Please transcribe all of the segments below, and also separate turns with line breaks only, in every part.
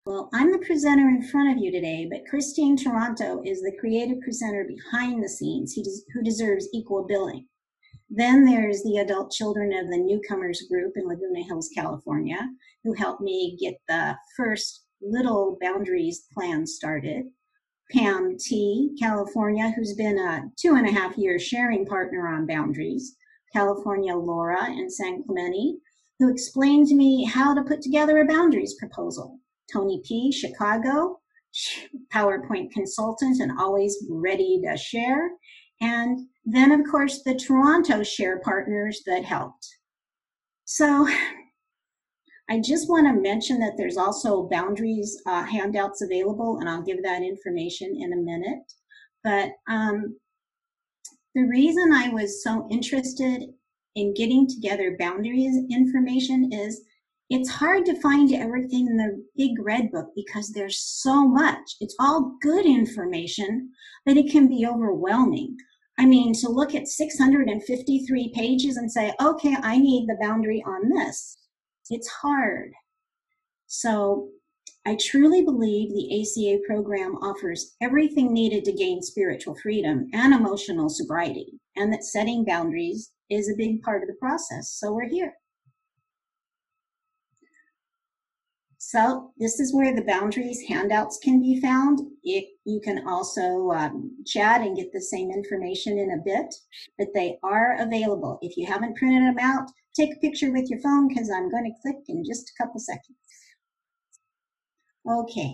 Well, I'm the presenter in front of you today, but Christine Toronto is the creative presenter behind the scenes who deserves equal billing. Then there's the adult children of the Newcomers group in Laguna Hills, California, who helped me get the first little boundaries plan started. Pam T, California, who's been a 2.5 year sharing partner on boundaries. California Laura in San Clemente, who explained to me how to put together a boundaries proposal. Tony P, Chicago, PowerPoint consultant and always ready to share. And then, of course, the Toronto share partners that helped. So I just want to mention that there's also boundaries handouts available, and I'll give that information in a minute. But the reason I was so interested in getting together boundaries information is it's hard to find everything in the big red book because there's so much. It's all good information, but it can be overwhelming. I mean, to look at 653 pages and say, okay, I need the boundary on this. It's hard. So I truly believe the ACA program offers everything needed to gain spiritual freedom and emotional sobriety, and that setting boundaries is a big part of the process. So we're here. So this is where the boundaries handouts can be found. You can also chat and get the same information in a bit, but they are available. If you haven't printed them out, take a picture with your phone because I'm going to click in just a couple seconds. Okay.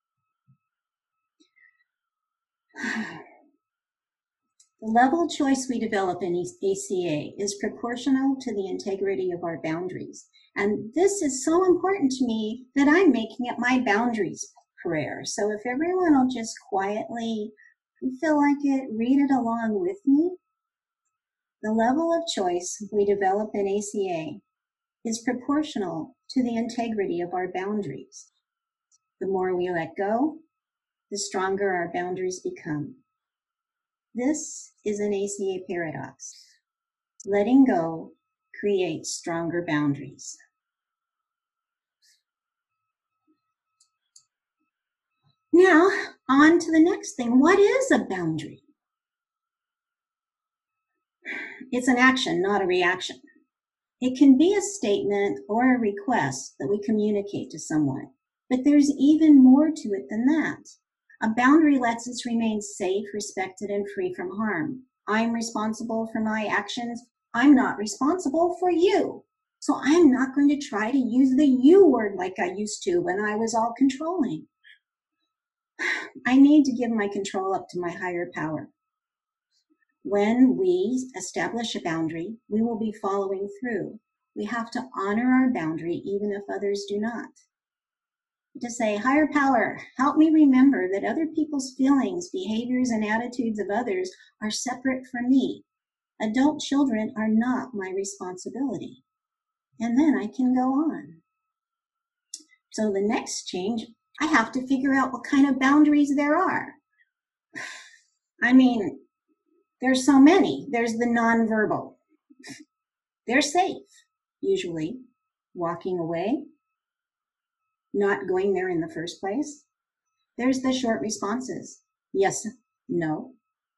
The level of choice we develop in ACA is proportional to the integrity of our boundaries. And this is so important to me that I'm making it my boundaries prayer. So if everyone will just quietly, if you feel like it, read it along with me. The level of choice we develop in ACA is proportional to the integrity of our boundaries. The more we let go, the stronger our boundaries become. This is an ACA paradox. Letting go creates stronger boundaries. Now, on to the next thing. What is a boundary? It's an action, not a reaction. It can be a statement or a request that we communicate to someone, but there's even more to it than that. A boundary lets us remain safe, respected, and free from harm. I'm responsible for my actions. I'm not responsible for you. So I'm not going to try to use the you word like I used to when I was all controlling. I need to give my control up to my higher power. When we establish a boundary, we will be following through. We have to honor our boundary even if others do not. To say, higher power, help me remember that other people's feelings, behaviors, and attitudes of others are separate from me. Adult children are not my responsibility. And then I can go on. So the next change, I have to figure out what kind of boundaries there are. I mean, there's so many. There's the nonverbal. They're safe, usually. Walking away, not going there in the first place. There's the short responses. Yes, no.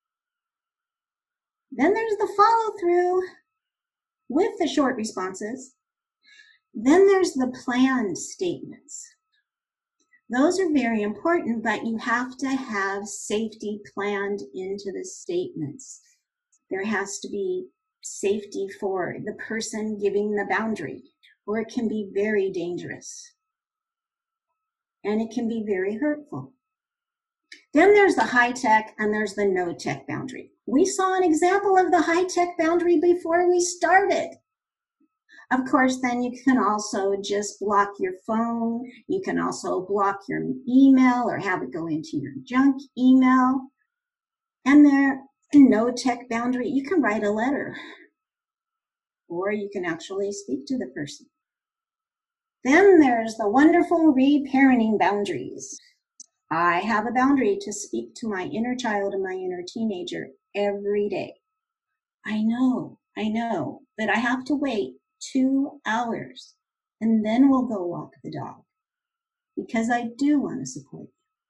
Then there's the follow through with the short responses. Then there's the planned statements. Those are very important, but you have to have safety planned into the statements. There has to be safety for the person giving the boundary, or it can be very dangerous. And it can be very hurtful. Then there's the high-tech and there's the no-tech boundary. We saw an example of the high-tech boundary before we started. Of course, then you can also just block your phone. You can also block your email or have it go into your junk email. And there, no-tech boundary, you can write a letter or you can actually speak to the person. Then there's the wonderful reparenting boundaries. I have a boundary to speak to my inner child and my inner teenager every day. I know, but I have to wait 2 hours and then we'll go walk the dog. because I do want to support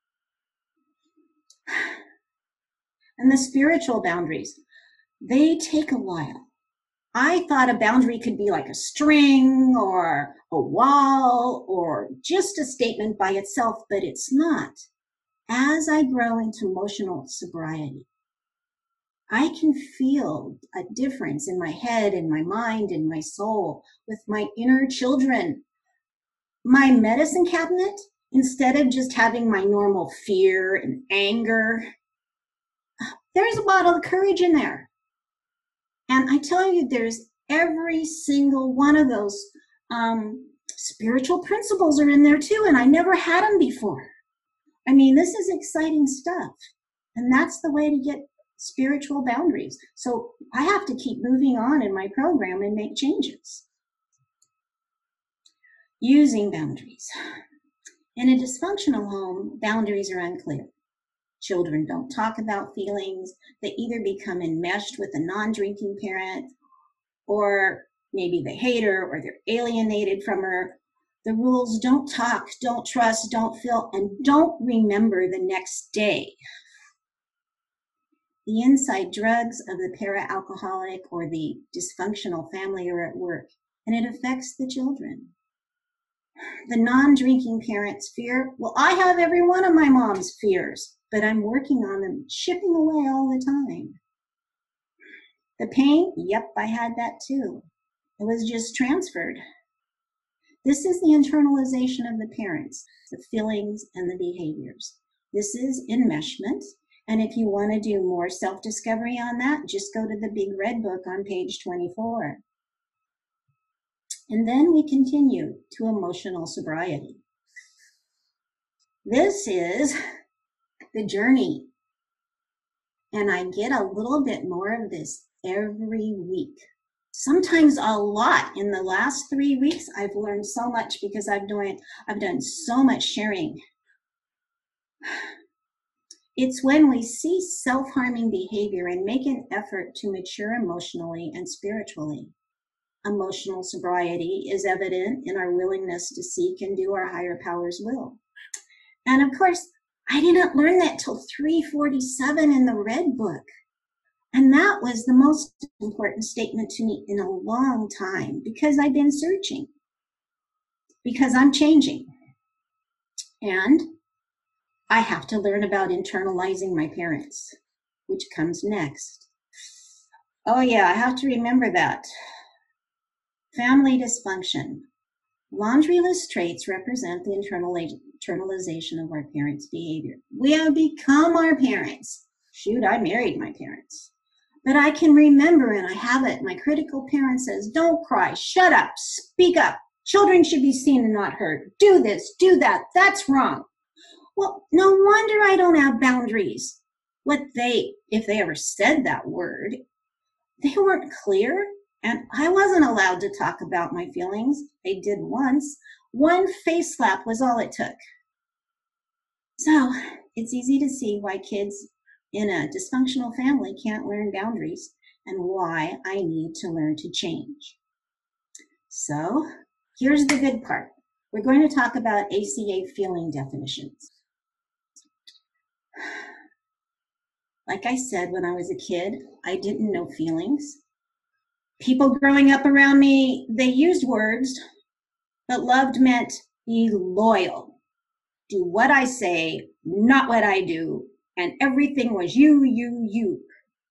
you. And the spiritual boundaries, they take a while. I thought a boundary could be like a string or a wall or just a statement by itself, but it's not. As I grow into emotional sobriety, I can feel a difference in my head and my mind and my soul with my inner children. My medicine cabinet, instead of just having my normal fear and anger, there's a bottle of courage in there. And I tell you, there's every single one of those spiritual principles are in there too, and I never had them before. I mean, this is exciting stuff. And that's the way to get spiritual boundaries. So I have to keep moving on in my program and make changes. Using boundaries. In a dysfunctional home, boundaries are unclear. Children don't talk about feelings. They either become enmeshed with a non-drinking parent, or maybe they hate her, or they're alienated from her. The rules: don't talk, don't trust, don't feel, and don't remember the next day. The inside drugs of the para-alcoholic or the dysfunctional family are at work, and it affects the children. The non-drinking parents fear, well, I have every one of my mom's fears, but I'm working on them, chipping away all the time. The pain, yep, I had that too. It was just transferred. This is the internalization of the parents, the feelings and the behaviors. This is enmeshment. And if you want to do more self-discovery on that, just go to the Big Red Book on page 24. And then we continue to emotional sobriety. This is the journey. And I get a little bit more of this every week. Sometimes a lot. In the last 3 weeks, I've learned so much because I've done so much sharing. It's when we see self-harming behavior and make an effort to mature emotionally and spiritually. Emotional sobriety is evident in our willingness to seek and do our higher power's will. And of course, I didn't learn that till 347 in the Red Book. And that was the most important statement to me in a long time, because I've been searching, because I'm changing. And I have to learn about internalizing my parents, which comes next. Oh yeah, I have to remember that. Family dysfunction. Laundry list traits represent the internalization of our parents' behavior. We have become our parents. Shoot, I married my parents. But I can remember, and I have it, my critical parent says, don't cry, shut up, speak up. Children should be seen and not heard. Do this, do that, that's wrong. Well, no wonder I don't have boundaries. If they ever said that word, they weren't clear, and I wasn't allowed to talk about my feelings. They did once. One face slap was all it took. So it's easy to see why kids in a dysfunctional family can't learn boundaries and why I need to learn to change. So here's the good part. We're going to talk about ACA feeling definitions. Like I said, when I was a kid, I didn't know feelings. People growing up around me, they used words, but loved meant be loyal. Do what I say, not what I do, and everything was you, you, you.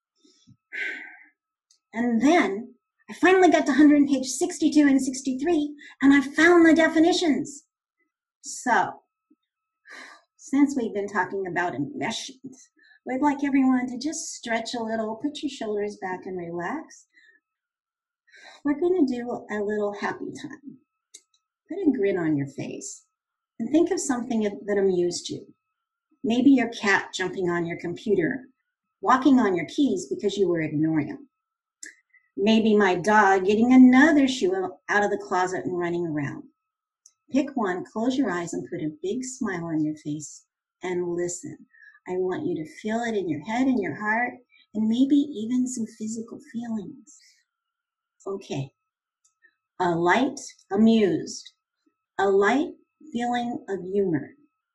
And then I finally got to 100 page 62 and 63, and I found the definitions. So, since we've been talking about enmeshment, we'd like everyone to just stretch a little, put your shoulders back and relax. We're going to do a little happy time. Put a grin on your face and think of something that amused you. Maybe your cat jumping on your computer, walking on your keys because you were ignoring him. Maybe my dog getting another shoe out of the closet and running around. Pick one, close your eyes and put a big smile on your face and listen. I want you to feel it in your head and your heart and maybe even some physical feelings. Okay. A light, amused. A light, feeling of humor.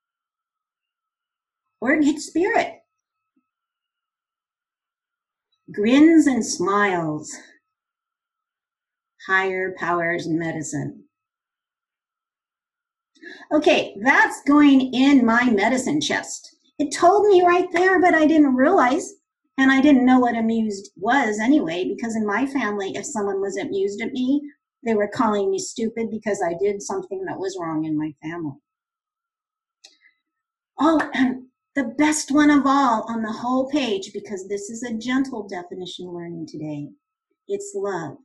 Orchid spirit. Grins and smiles. Higher powers medicine. Okay, that's going in my medicine chest. It told me right there, but I didn't realize, and I didn't know what amused was anyway, because in my family, if someone was amused at me, they were calling me stupid because I did something that was wrong in my family. Oh, and the best one of all on the whole page, because this is a gentle definition learning today, it's loved.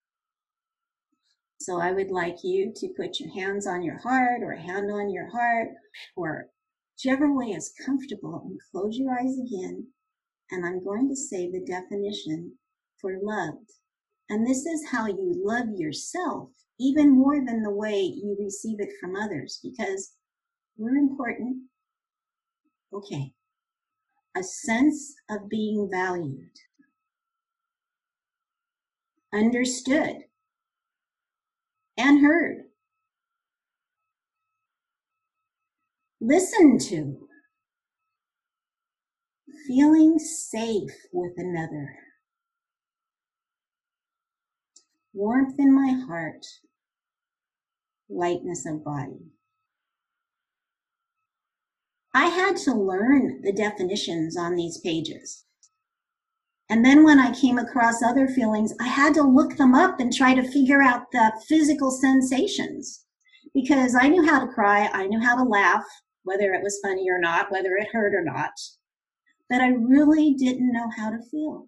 So I would like you to put your hands on your heart or a hand on your heart or whichever way is comfortable, and close your eyes again. And I'm going to say the definition for loved. And this is how you love yourself, even more than the way you receive it from others, because we're important. Okay. A sense of being valued, understood, and heard. Listened to. Feeling safe with another. Warmth in my heart. Lightness of body. I had to learn the definitions on these pages. And then when I came across other feelings, I had to look them up and try to figure out the physical sensations. Because I knew how to cry, I knew how to laugh, whether it was funny or not, whether it hurt or not. But I really didn't know how to feel.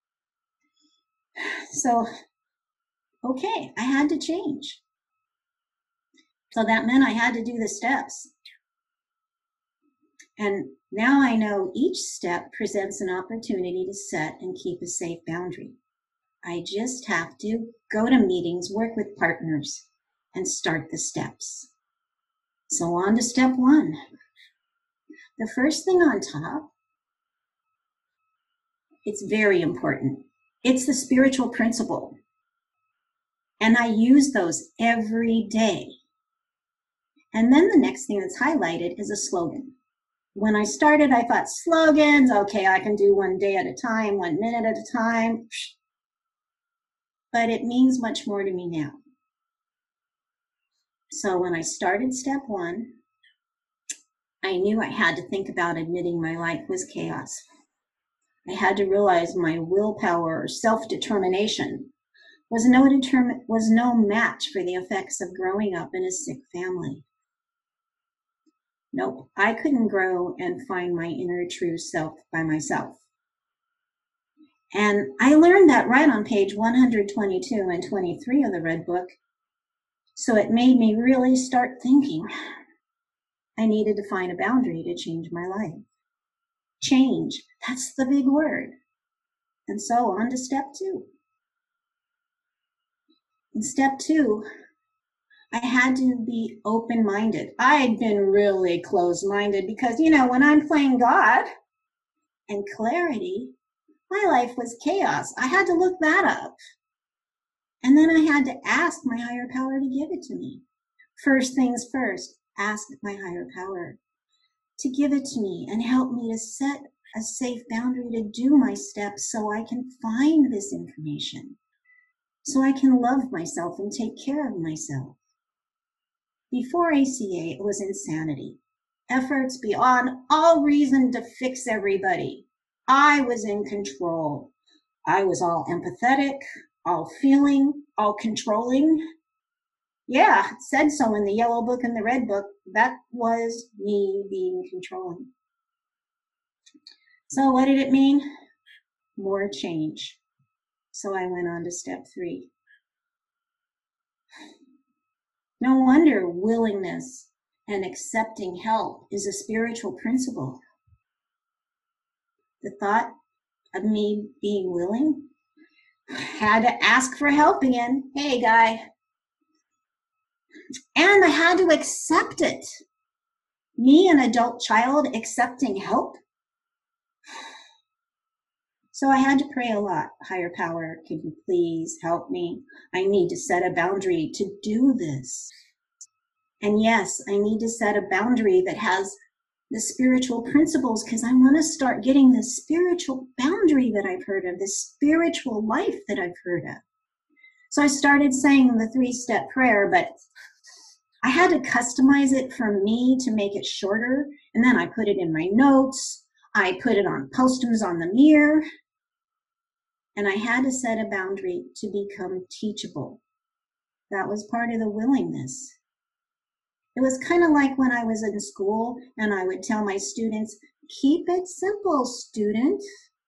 So, okay, I had to change. So that meant I had to do the steps. And now I know each step presents an opportunity to set and keep a safe boundary. I just have to go to meetings, work with partners, and start the steps. So on to step 1. The first thing on top, it's very important. It's the spiritual principle. And I use those every day. And then the next thing that's highlighted is a slogan. When I started, I thought slogans, okay, I can do 1 day at a time, 1 minute at a time. But it means much more to me now. So when I started step 1, I knew I had to think about admitting my life was chaos. I had to realize my willpower or self-determination was no match for the effects of growing up in a sick family. Nope, I couldn't grow and find my inner true self by myself. And I learned that right on page 122 and 23 of the Red Book. So it made me really start thinking. I needed to find a boundary to change my life. Change, that's the big word. And so on to step 2. In step 2, I had to be open-minded. I'd been really closed-minded because, when I'm playing God and clarity, my life was chaos. I had to look that up. And then I had to ask my higher power to give it to me. First things first, ask my higher power to give it to me and help me to set a safe boundary to do my steps so I can find this information, so I can love myself and take care of myself. Before ACA, it was insanity. Efforts beyond all reason to fix everybody. I was in control. I was all empathetic, all feeling, all controlling. Yeah, it said so in the Yellow Book and the Red Book. That was me being controlling. So what did it mean? More change. So I went on to step 3. No wonder willingness and accepting help is a spiritual principle. The thought of me being willing had to ask for help again. Hey, guy. And I had to accept it. Me, an adult child, accepting help. So I had to pray a lot. Higher power, can you please help me? I need to set a boundary to do this. And yes, I need to set a boundary that has the spiritual principles, because I want to start getting the spiritual boundary that I've heard of, the spiritual life that I've heard of. So I started saying the 3-step prayer, but I had to customize it for me to make it shorter. And then I put it in my notes. I put it on posters on the mirror. And I had to set a boundary to become teachable. That was part of the willingness. It was kind of like when I was in school and I would tell my students, keep it simple, student.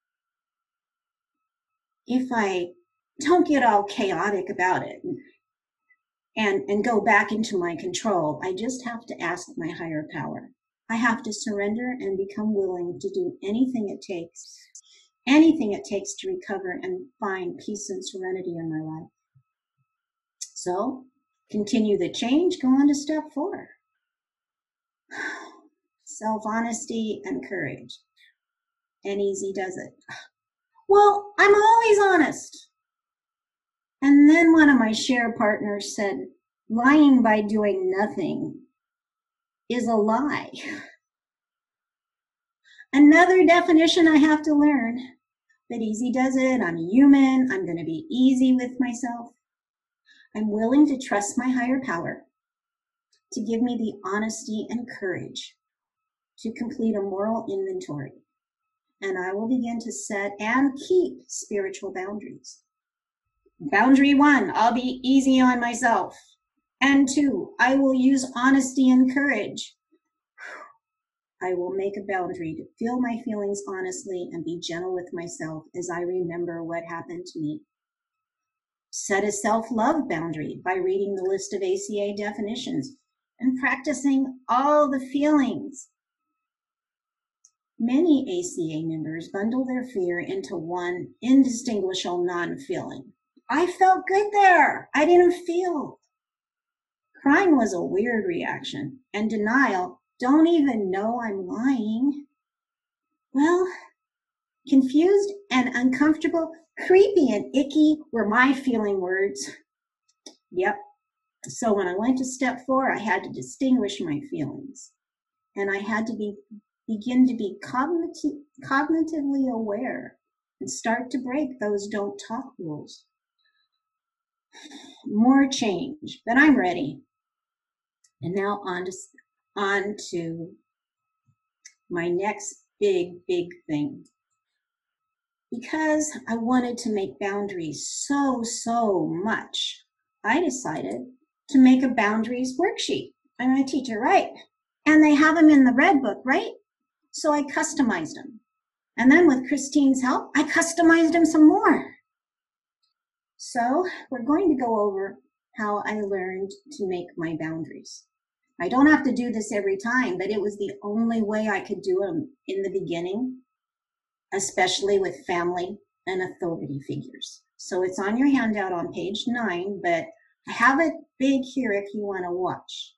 If I don't get all chaotic about it and go back into my control, I just have to ask my higher power. I have to surrender and become willing to do anything it takes to recover and find peace and serenity in my life. So, continue the change, go on to step 4. Self-honesty and courage. And easy does it. Well, I'm always honest. And then one of my share partners said, lying by doing nothing is a lie. Another definition I have to learn. But easy does it. I'm human. I'm going to be easy with myself. I'm willing to trust my higher power to give me the honesty and courage to complete a moral inventory. And I will begin to set and keep spiritual boundaries. Boundary 1, I'll be easy on myself. And 2, I will use honesty and courage. I will make a boundary to feel my feelings honestly and be gentle with myself as I remember what happened to me. Set a self-love boundary by reading the list of ACA definitions and practicing all the feelings. Many ACA members bundle their fear into one indistinguishable non-feeling. I felt good there. I didn't feel. Crying was a weird reaction, and denial, don't even know I'm lying. Well, confused and uncomfortable, creepy and icky were my feeling words. Yep. So when I went to step 4, I had to distinguish my feelings, and I had to begin to be cognitively aware and start to break those don't talk rules. More change, but I'm ready. And now on to my next big thing. Because I wanted to make boundaries so much, I decided to make a boundaries worksheet. I'm a teacher, right? And they have them in the red book, right? So I customized them. And then with Christine's help, I customized them some more. So we're going to go over how I learned to make my boundaries. I don't have to do this every time, but it was the only way I could do them in the beginning, especially with family and authority figures. So it's on your handout on page 9, but I have it big here if you want to watch.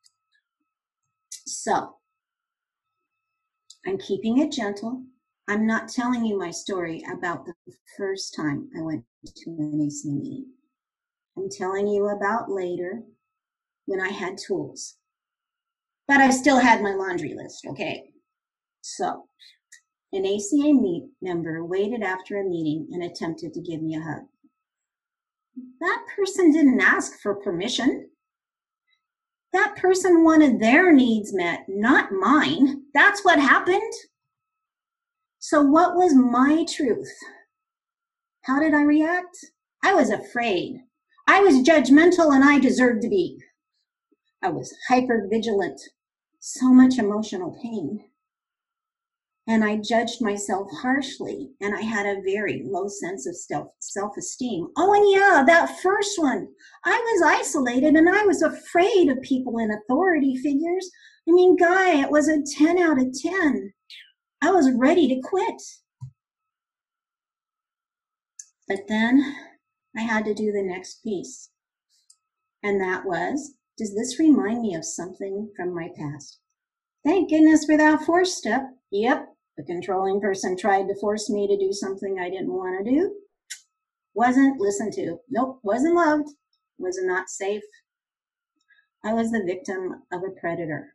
So I'm keeping it gentle. I'm not telling you my story about the first time I went to an ACA meeting. I'm telling you about later when I had tools. But I still had my laundry list, okay? So, an ACA member waited after a meeting and attempted to give me a hug. That person didn't ask for permission. That person wanted their needs met, not mine. That's what happened. So what was my truth? How did I react? I was afraid. I was judgmental and I deserved to be. I was hypervigilant. So much emotional pain. And I judged myself harshly, and I had a very low sense of self-esteem. Oh, and yeah, that first one, I was isolated and I was afraid of people in authority figures. I mean, Guy, it was a 10 out of 10. I was ready to quit. But then I had to do the next piece. And that was, does this remind me of something from my past? Thank goodness for that 4th step. Yep. The controlling person tried to force me to do something I didn't want to do. Wasn't listened to. Nope, wasn't loved. Was not safe. I was the victim of a predator.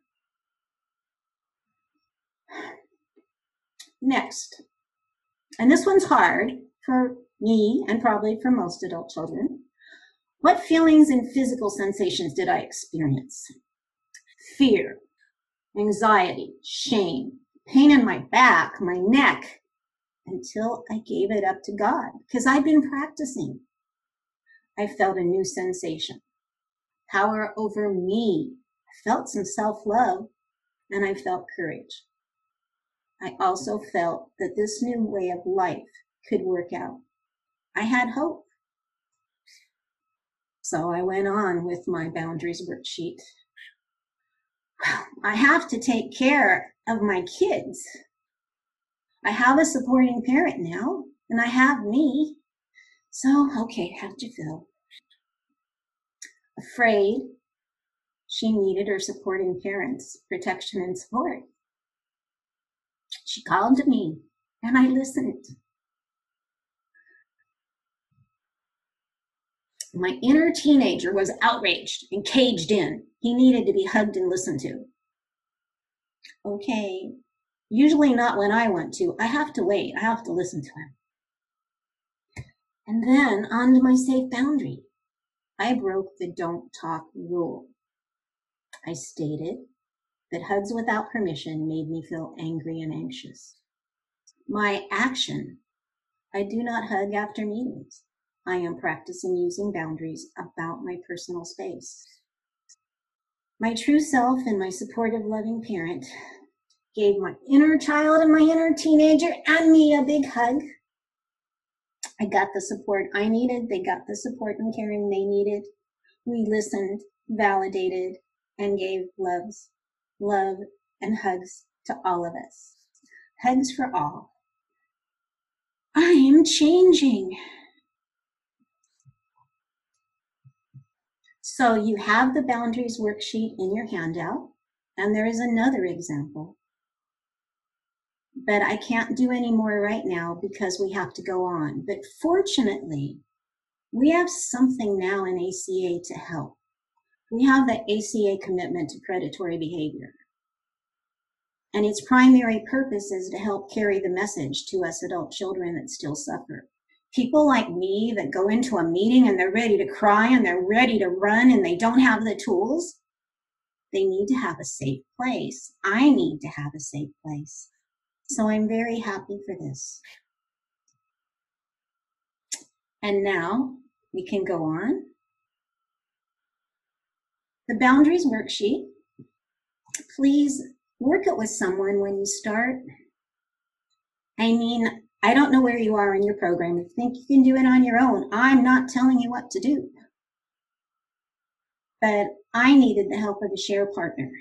Next, and this one's hard for me and probably for most adult children. What feelings and physical sensations did I experience? Fear, anxiety, shame, pain in my back, my neck, until I gave it up to God because I'd been practicing. I felt a new sensation, power over me. I felt some self-love, and I felt courage. I also felt that this new way of life could work out. I had hope. So I went on with my boundaries worksheet. I have to take care of my kids. I have a supporting parent now, and I have me. So, okay, how'd you feel? Afraid. She needed her supporting parents' protection and support. She called to me, and I listened. My inner teenager was outraged and caged in. He needed to be hugged and listened to. Okay, usually not when I want to. I have to wait. I have to listen to him. And then on to my safe boundary. I broke the don't talk rule. I stated that hugs without permission made me feel angry and anxious. My action, I do not hug after meetings. I am practicing using boundaries about my personal space. My true self and my supportive, loving parent gave my inner child and my inner teenager and me a big hug. I got the support I needed. They got the support and caring they needed. We listened, validated, and gave love and hugs to all of us. Hugs for all. I am changing. So you have the boundaries worksheet in your handout, and there is another example. But I can't do any more right now because we have to go on. But fortunately, we have something now in ACA to help. We have the ACA commitment to predatory behavior. And its primary purpose is to help carry the message to us adult children that still suffer. People like me that go into a meeting and they're ready to cry and they're ready to run and they don't have the tools, they need to have a safe place. I need to have a safe place. So I'm very happy for this. And now we can go on. The boundaries worksheet, please work it with someone when you start. I mean, I don't know where you are in your program. If you think you can do it on your own, I'm not telling you what to do. But I needed the help of a share partner.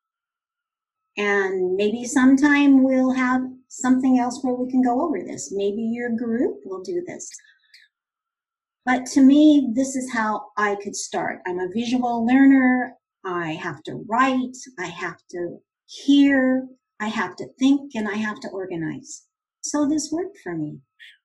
And maybe sometime we'll have something else where we can go over this. Maybe your group will do this. But to me, this is how I could start. I'm a visual learner. I have to write. I have to hear. I have to think, and I have to organize. So this worked for me.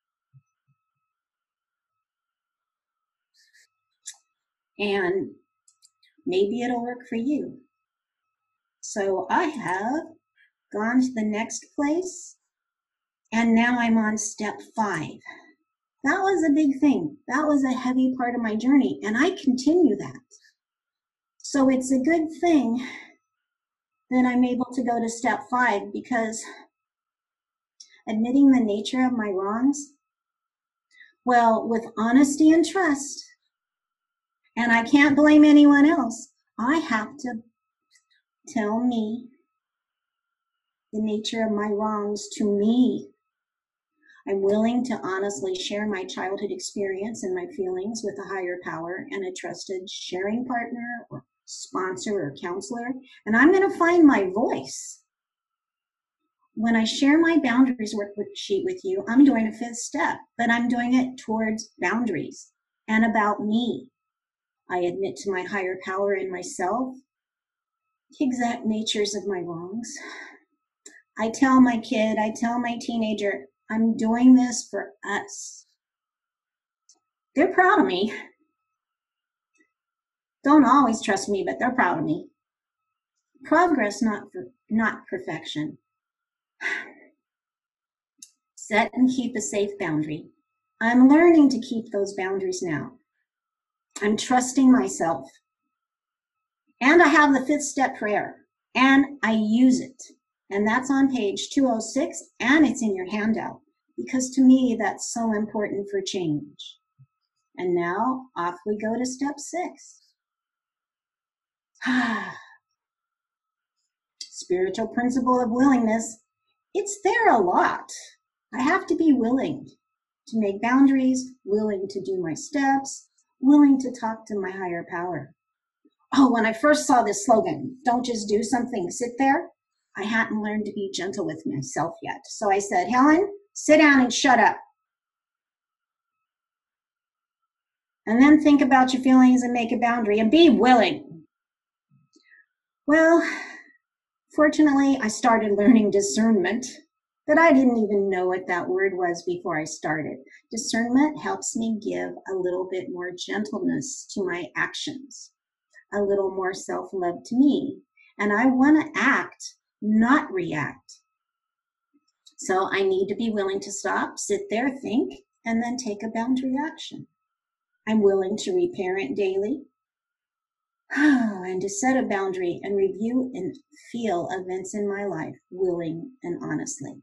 And maybe it'll work for you. So I have gone to the next place, and now I'm on step 5. That was a big thing. That was a heavy part of my journey, and I continue that. So it's a good thing that I'm able to go to step 5 because admitting the nature of my wrongs, well, with honesty and trust, and I can't blame anyone else, I have to tell me the nature of my wrongs to me. I'm willing to honestly share my childhood experience and my feelings with a higher power and a trusted sharing partner or sponsor or counselor, and I'm going to find my voice. When I share my boundaries worksheet with you, I'm doing a 5th step, but I'm doing it towards boundaries and about me. I admit to my higher power in myself the exact natures of my wrongs. I tell my kid, I tell my teenager, I'm doing this for us. They're proud of me. don't always trust me, but they're proud of me. Progress, not perfection. Set and keep a safe boundary. I'm learning to keep those boundaries now. I'm trusting myself. And I have the 5th step prayer, and I use it. And that's on page 206, and it's in your handout, because to me, that's so important for change. And now off we go to step 6. Spiritual principle of willingness. It's there a lot. I have to be willing to make boundaries, willing to do my steps, willing to talk to my higher power. Oh, when I first saw this slogan, don't just do something, sit there, I hadn't learned to be gentle with myself yet. So I said, Helen, sit down and shut up. And then think about your feelings and make a boundary and be willing. Well, fortunately, I started learning discernment, but I didn't even know what that word was before I started. Discernment helps me give a little bit more gentleness to my actions, a little more self-love to me. And I want to act, not react. So I need to be willing to stop, sit there, think, and then take a boundary action. I'm willing to reparent daily, and to set a boundary and review and feel events in my life, willing and honestly.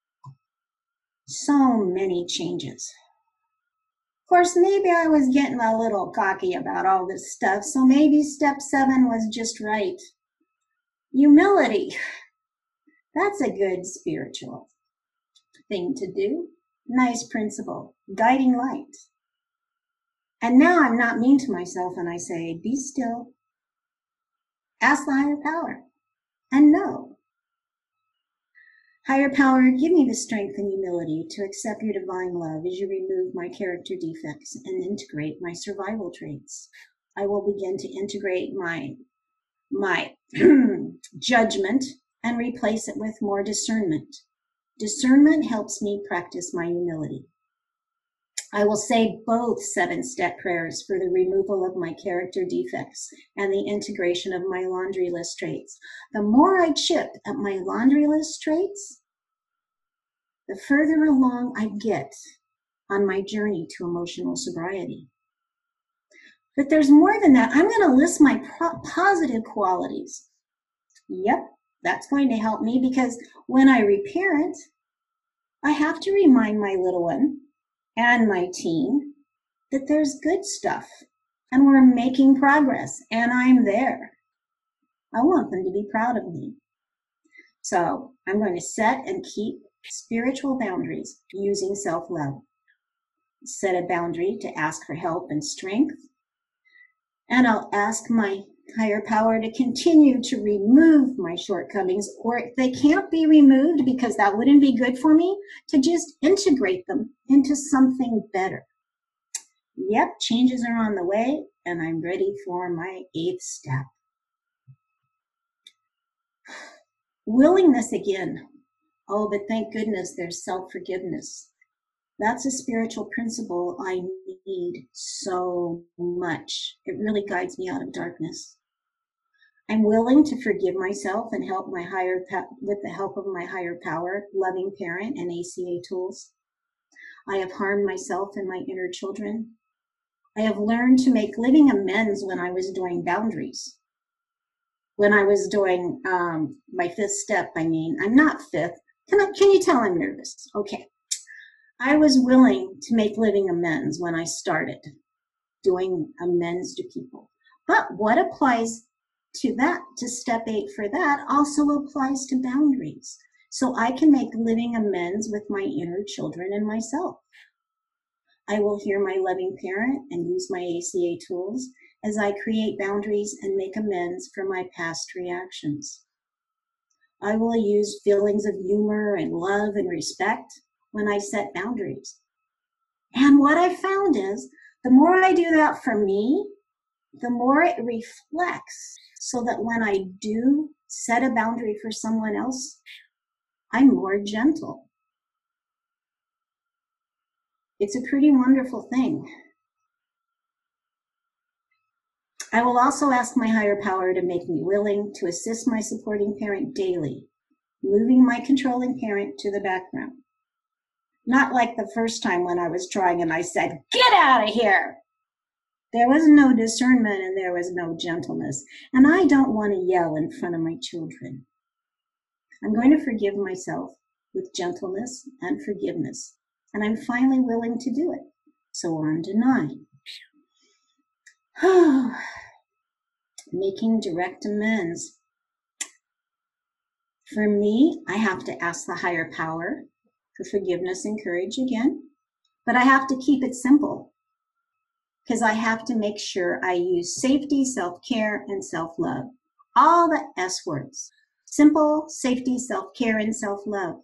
So many changes. Of course, maybe I was getting a little cocky about all this stuff, so maybe step 7 was just right. Humility. That's a good spiritual thing to do. Nice principle. Guiding light. And now I'm not mean to myself and I say, be still. Ask the higher power. And know. Higher power, give me the strength and humility to accept your divine love as you remove my character defects and integrate my survival traits. I will begin to integrate my judgment and replace it with more discernment. Discernment helps me practice my humility. I will say both 7-step prayers for the removal of my character defects and the integration of my laundry list traits. The more I chip at my laundry list traits, the further along I get on my journey to emotional sobriety. But there's more than that. I'm going to list my positive qualities. Yep, that's going to help me because when I reparent, I have to remind my little one and my teen that there's good stuff and we're making progress and I'm there. I want them to be proud of me. So I'm going to set and keep spiritual boundaries using self-love. Set a boundary to ask for help and strength. And I'll ask my higher power to continue to remove my shortcomings, or if they can't be removed because that wouldn't be good for me, to just integrate them into something better. Yep, changes are on the way, and I'm ready for my 8th step. Willingness again. Oh, but thank goodness there's self-forgiveness. That's a spiritual principle I need so much. It really guides me out of darkness. I'm willing to forgive myself and help with the help of my higher power, loving parent, and ACA tools. I have harmed myself and my inner children. I have learned to make living amends when I was doing boundaries. When I was doing my 5th step, I'm not 5th. Can you tell I'm nervous? Okay. I was willing to make living amends when I started doing amends to people. But what applies to that, to step 8 for that, also applies to boundaries. So I can make living amends with my inner children and myself. I will hear my loving parent and use my ACA tools as I create boundaries and make amends for my past reactions. I will use feelings of humor and love and respect when I set boundaries. And what I found is the more I do that for me, the more it reflects so that when I do set a boundary for someone else, I'm more gentle. It's a pretty wonderful thing. I will also ask my higher power to make me willing to assist my supporting parent daily, moving my controlling parent to the background. Not like the first time when I was trying and I said, "Get out of here!" There was no discernment and there was no gentleness. And I don't want to yell in front of my children. I'm going to forgive myself with gentleness and forgiveness. And I'm finally willing to do it. So on to 9. Making direct amends. For me, I have to ask the higher power for forgiveness and courage again. But I have to keep it simple, because I have to make sure I use safety, self-care, and self-love. All the S words. Simple, safety, self-care, and self-love.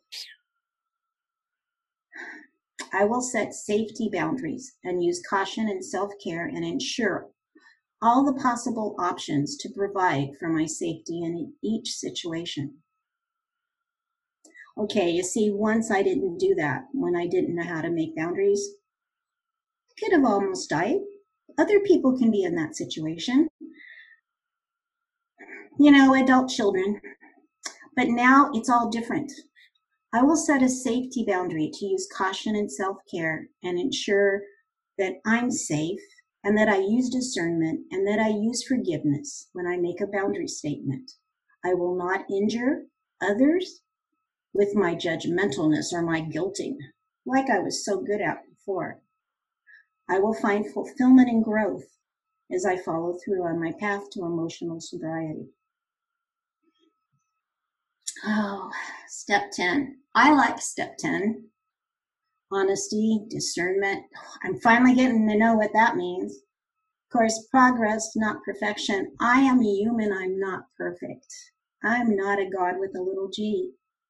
I will set safety boundaries and use caution and self-care and ensure all the possible options to provide for my safety in each situation. Okay, you see, once I didn't do that when I didn't know how to make boundaries. I could have almost died. Other people can be in that situation. Adult children. But now it's all different. I will set a safety boundary to use caution and self-care and ensure that I'm safe and that I use discernment and that I use forgiveness when I make a boundary statement. I will not injure others with my judgmentalness or my guilting, like I was so good at before. I will find fulfillment and growth as I follow through on my path to emotional sobriety. Oh, step 10. I like step 10. Honesty, discernment. I'm finally getting to know what that means. Of course, progress, not perfection. I am a human. I'm not perfect. I'm not a God with a little g.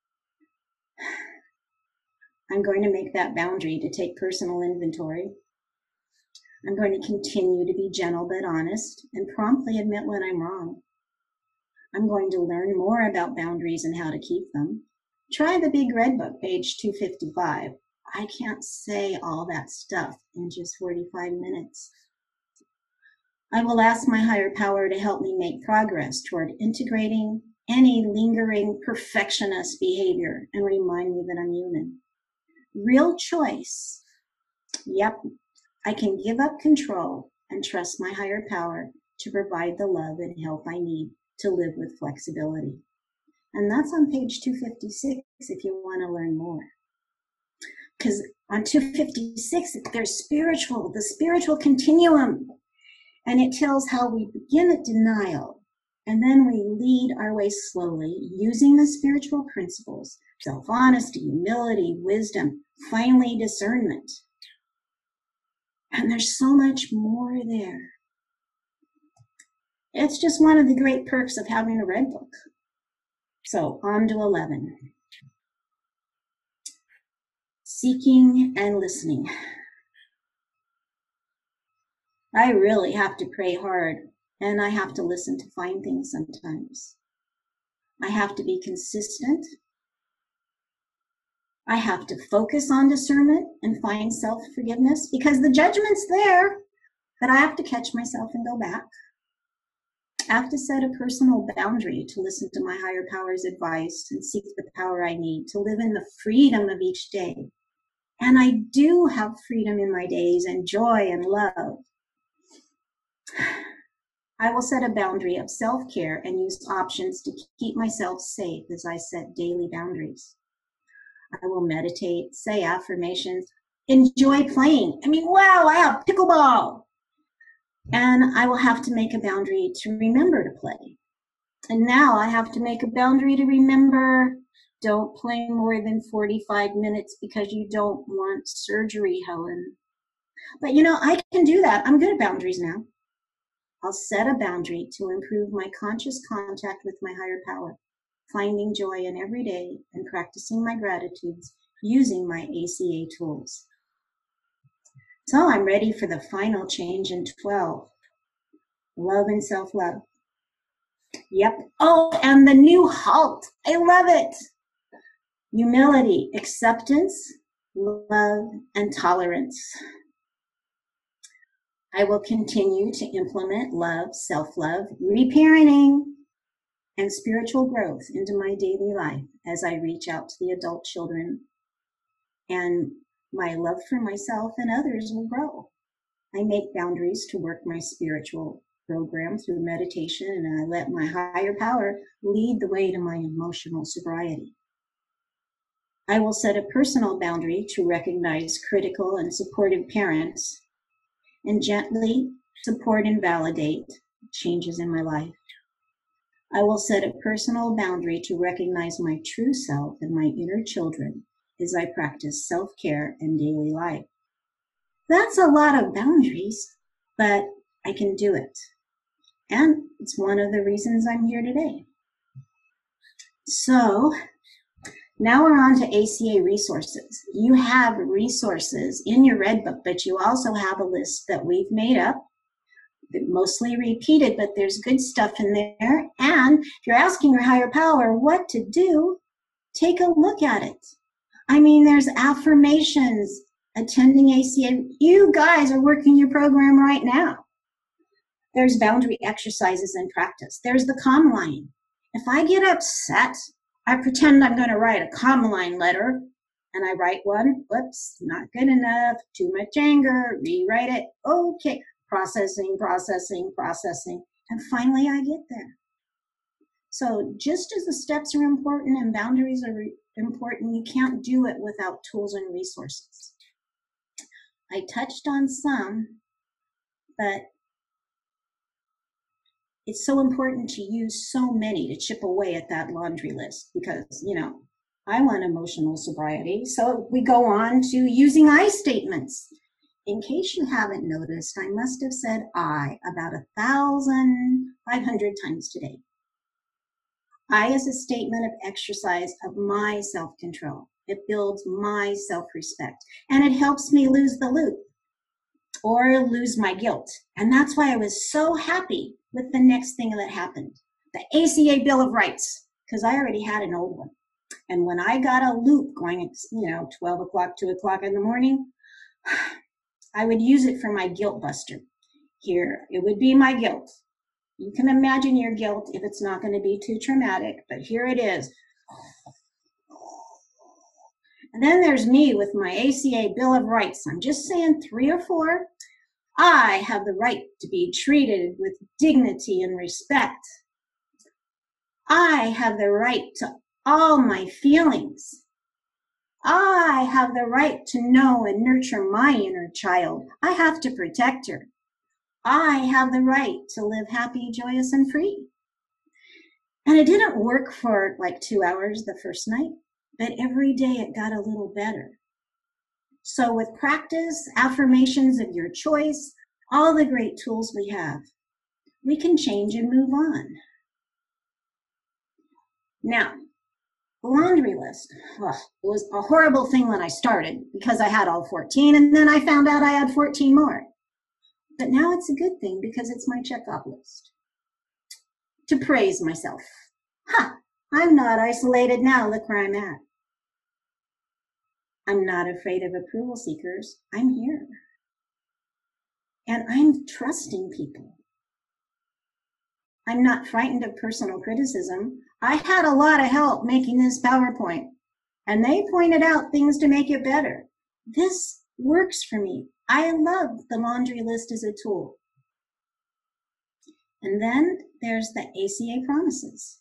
I'm going to make that boundary to take personal inventory. I'm going to continue to be gentle but honest and promptly admit when I'm wrong. I'm going to learn more about boundaries and how to keep them. Try the Big Red Book, page 255. I can't say all that stuff in just 45 minutes. I will ask my higher power to help me make progress toward integrating any lingering perfectionist behavior and remind me that I'm human. Real choice. Yep, I can give up control and trust my higher power to provide the love and help I need to live with flexibility. And that's on page 256 if you want to learn more. Because on 256, there's the spiritual continuum. And it tells how we begin at denial, and then we lead our way slowly using the spiritual principles, self-honesty, humility, wisdom, finally discernment. And there's so much more there. It's just one of the great perks of having a red book. So on to 11. Seeking and listening. I really have to pray hard, and I have to listen to find things sometimes. I have to be consistent. I have to focus on discernment and find self-forgiveness because the judgment's there, but I have to catch myself and go back. I have to set a personal boundary to listen to my higher power's advice and seek the power I need to live in the freedom of each day. And I do have freedom in my days and joy and love. I will set a boundary of self-care and use options to keep myself safe as I set daily boundaries. I will meditate, say affirmations, enjoy playing. Wow, I have pickleball. And I will have to make a boundary to remember to play. And now I have to make a boundary to remember, don't play more than 45 minutes because you don't want surgery, Helen. But I can do that. I'm good at boundaries now. I'll set a boundary to improve my conscious contact with my higher power, finding joy in every day and practicing my gratitudes using my ACA tools. So I'm ready for the final change in 12. Love and self-love. Yep. Oh, and the new HALT. I love it. Humility, acceptance, love, and tolerance. I will continue to implement love, self-love, reparenting, and spiritual growth into my daily life as I reach out to the adult children, and my love for myself and others will grow. I make boundaries to work my spiritual program through meditation, and I let my higher power lead the way to my emotional sobriety. I will set a personal boundary to recognize critical and supportive parents and gently support and validate changes in my life. I will set a personal boundary to recognize my true self and my inner children as I practice self-care and daily life. That's a lot of boundaries, but I can do it. And it's one of the reasons I'm here today. So now we're on to ACA resources. You have resources in your Red Book, but you also have a list that we've made up, mostly repeated, but there's good stuff in there. And if you're asking your higher power what to do, take a look at it. I mean, there's affirmations, attending ACA. You guys are working your program right now. There's boundary exercises and practice. There's the calm line. If I get upset, I pretend I'm going to write a calm line letter, and I write one. Whoops, not good enough, too much anger, rewrite it. Okay, processing, and finally I get there. So just as the steps are important and boundaries are important, you can't do it without tools and resources. I touched on some, but it's so important to use so many to chip away at that laundry list because, I want emotional sobriety. So we go on to using I statements. In case you haven't noticed, I must have said I about 1,500 times today. I is a statement of exercise of my self-control. It builds my self-respect, and it helps me lose the loop or lose my guilt. And that's why I was so happy with the next thing that happened, the ACA Bill of Rights, because I already had an old one. And when I got a loop going at 12 o'clock, 2 o'clock in the morning, I would use it for my guilt buster. Here, it would be my guilt. You can imagine your guilt if it's not going to be too traumatic, but here it is. And then there's me with my ACA Bill of Rights. I'm just saying 3 or 4. I have the right to be treated with dignity and respect. I have the right to all my feelings. I have the right to know and nurture my inner child. I have to protect her. I have the right to live happy, joyous, and free. And it didn't work for like 2 hours the first night, but every day it got a little better. So with practice, affirmations of your choice, all the great tools we have, we can change and move on. Now, the laundry list. It was a horrible thing when I started because I had all 14, and then I found out I had 14 more. But now it's a good thing because it's my checkoff list. To praise myself. I'm not isolated now, look where I'm at. I'm not afraid of approval seekers. I'm here. And I'm trusting people. I'm not frightened of personal criticism. I had a lot of help making this PowerPoint, and they pointed out things to make it better. This works for me. I love the laundry list as a tool. And then there's the ACA promises.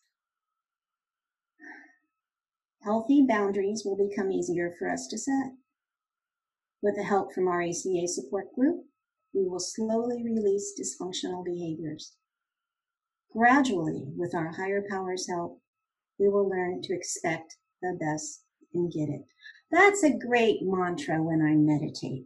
Healthy boundaries will become easier for us to set. With the help from our ACA support group, we will slowly release dysfunctional behaviors. Gradually, with our higher power's help, we will learn to expect the best and get it. That's a great mantra when I meditate.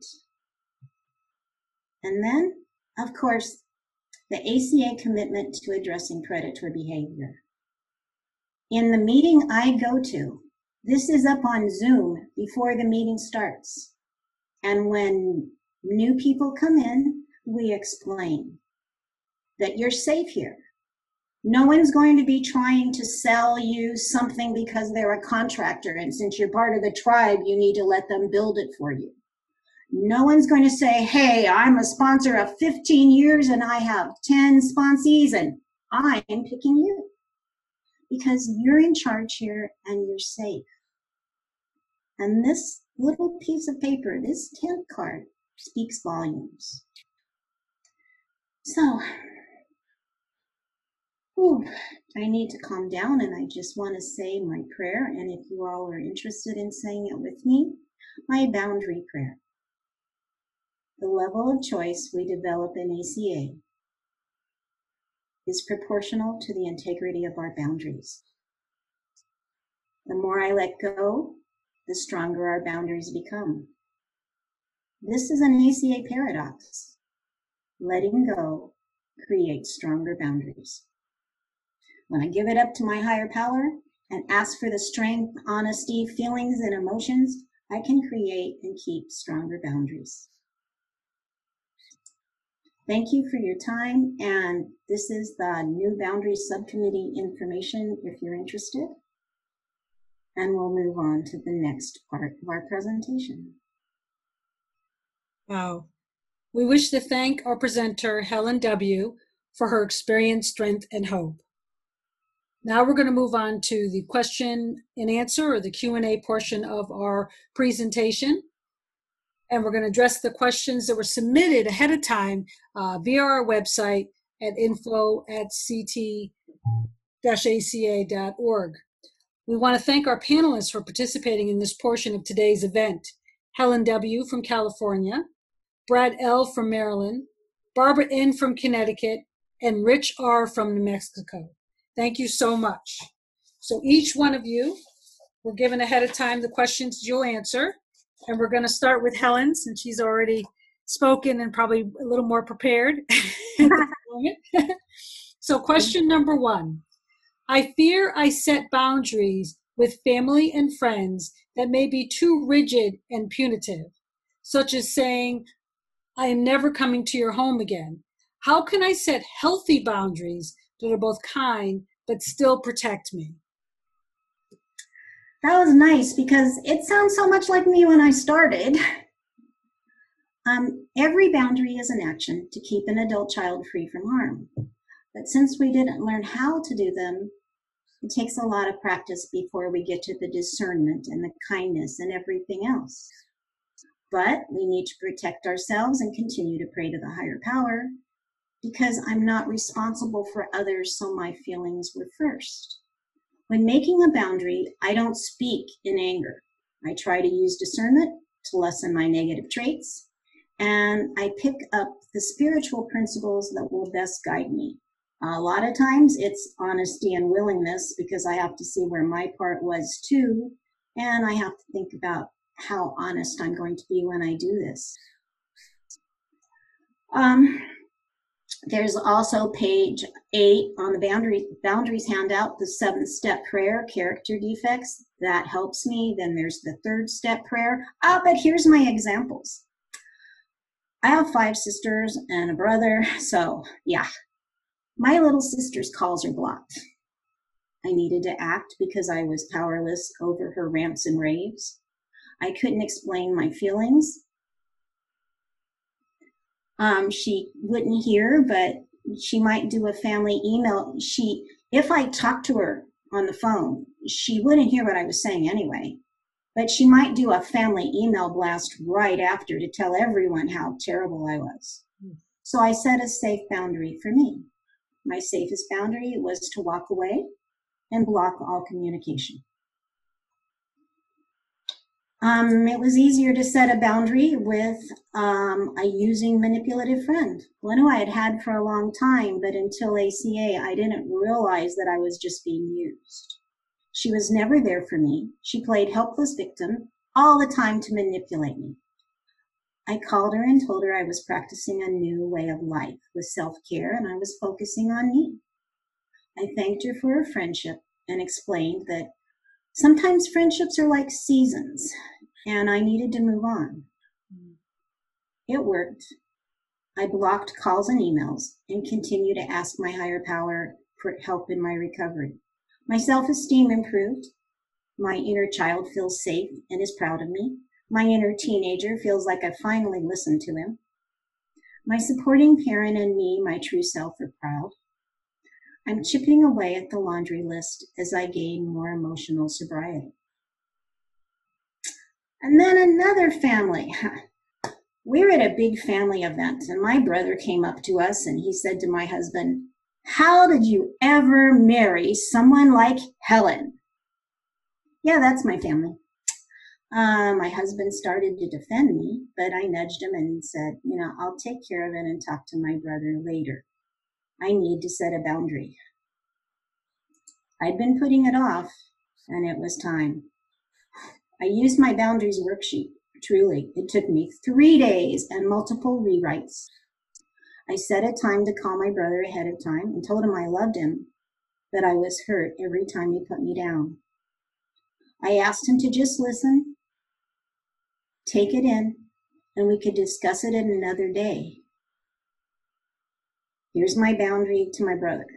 And then, of course, the ACA commitment to addressing predatory behavior. In the meeting I go to, this is up on Zoom before the meeting starts. And when new people come in, we explain that you're safe here. No one's going to be trying to sell you something because they're a contractor, and since you're part of the tribe, you need to let them build it for you. No one's going to say, hey, I'm a sponsor of 15 years and I have 10 sponsees and I'm picking you. Because you're in charge here and you're safe. And this little piece of paper, this tent card, speaks volumes. So, I need to calm down, and I just want to say my prayer. And if you all are interested in saying it with me, my boundary prayer. The level of choice we develop in ACA is proportional to the integrity of our boundaries. The more I let go, the stronger our boundaries become. This is an ACA paradox. Letting go creates stronger boundaries. When I give it up to my higher power and ask for the strength, honesty, feelings, and emotions, I can create and keep stronger boundaries. Thank you for your time, and this is the new boundaries subcommittee information if you're interested. And we'll move on to the next part of our presentation.
Wow. We wish to thank our presenter, Helen W., for her experience, strength, and hope. Now we're going to move on to the question and answer, or the Q&A portion of our presentation. And we're going to address the questions that were submitted ahead of time via our website at info@ct-aca.org. We want to thank our panelists for participating in this portion of today's event. Helen W. from California, Brad L. from Maryland, Barbara N. from Connecticut, and Rich R. from New Mexico. Thank you so much. So each one of you were given ahead of time the questions you'll answer. And we're going to start with Helen, since she's already spoken and probably a little more prepared at the moment. So question number 1. I fear I set boundaries with family and friends that may be too rigid and punitive, such as saying, I am never coming to your home again. How can I set healthy boundaries that are both kind but still protect me?
That was nice because it sounds so much like me when I started. Every boundary is an action to keep an adult child free from harm. But since we didn't learn how to do them, it takes a lot of practice before we get to the discernment and the kindness and everything else. But we need to protect ourselves and continue to pray to the higher power, because I'm not responsible for others, so my feelings were first. When making a boundary, I don't speak in anger. I try to use discernment to lessen my negative traits, and I pick up the spiritual principles that will best guide me. A lot of times it's honesty and willingness, because I have to see where my part was too, and I have to think about how honest I'm going to be when I do this. There's also page 8 on the boundaries handout, the 7-step prayer, character defects. That helps me. Then there's the 3rd-step prayer. But here's my examples. I have 5 sisters and a brother, so yeah. My little sister's calls are blocked. I needed to act because I was powerless over her rants and raves. I couldn't explain my feelings. She wouldn't hear, but she might do a family email. If I talked to her on the phone, she wouldn't hear what I was saying anyway, but she might do a family email blast right after to tell everyone how terrible I was. So I set a safe boundary for me. My safest boundary was to walk away and block all communication. It was easier to set a boundary with a using manipulative friend, one who I had had for a long time, but until ACA, I didn't realize that I was just being used. She was never there for me. She played helpless victim all the time to manipulate me. I called her and told her I was practicing a new way of life with self-care, and I was focusing on me. I thanked her for her friendship and explained that sometimes friendships are like seasons, and I needed to move on. It worked. I blocked calls and emails and continued to ask my higher power for help in my recovery. My self-esteem improved. My inner child feels safe and is proud of me. My inner teenager feels like I finally listened to him. My supporting parent and me, my true self, are proud. I'm chipping away at the laundry list as I gain more emotional sobriety. And then another family. We're at a big family event, and my brother came up to us and he said to my husband, "How did you ever marry someone like Helen?" Yeah, that's my family. My husband started to defend me, but I nudged him and said, I'll take care of it and talk to my brother later. I need to set a boundary. I'd been putting it off, and it was time. I used my boundaries worksheet. Truly, it took me 3 days and multiple rewrites. I set a time to call my brother ahead of time and told him I loved him, but I was hurt every time he put me down. I asked him to just listen, take it in, and we could discuss it in another day. Here's my boundary to my brother.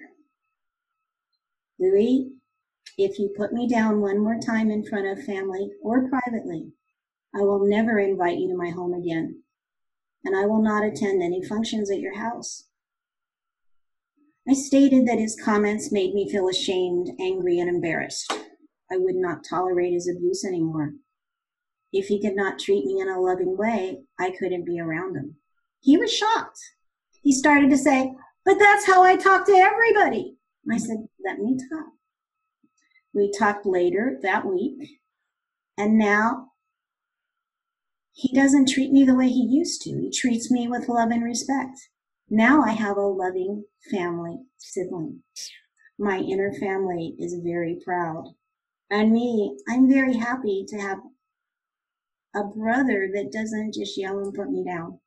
Louis, if you put me down one more time in front of family or privately, I will never invite you to my home again, and I will not attend any functions at your house. I stated that his comments made me feel ashamed, angry, and embarrassed. I would not tolerate his abuse anymore. If he could not treat me in a loving way, I couldn't be around him. He was shocked. He started to say, "But that's how I talk to everybody." I said, "Let me talk." We talked later that week, and now he doesn't treat me the way he used to. He treats me with love and respect. Now I have a loving family sibling. My inner family is very proud. And me, I'm very happy to have a brother that doesn't just yell and put me down.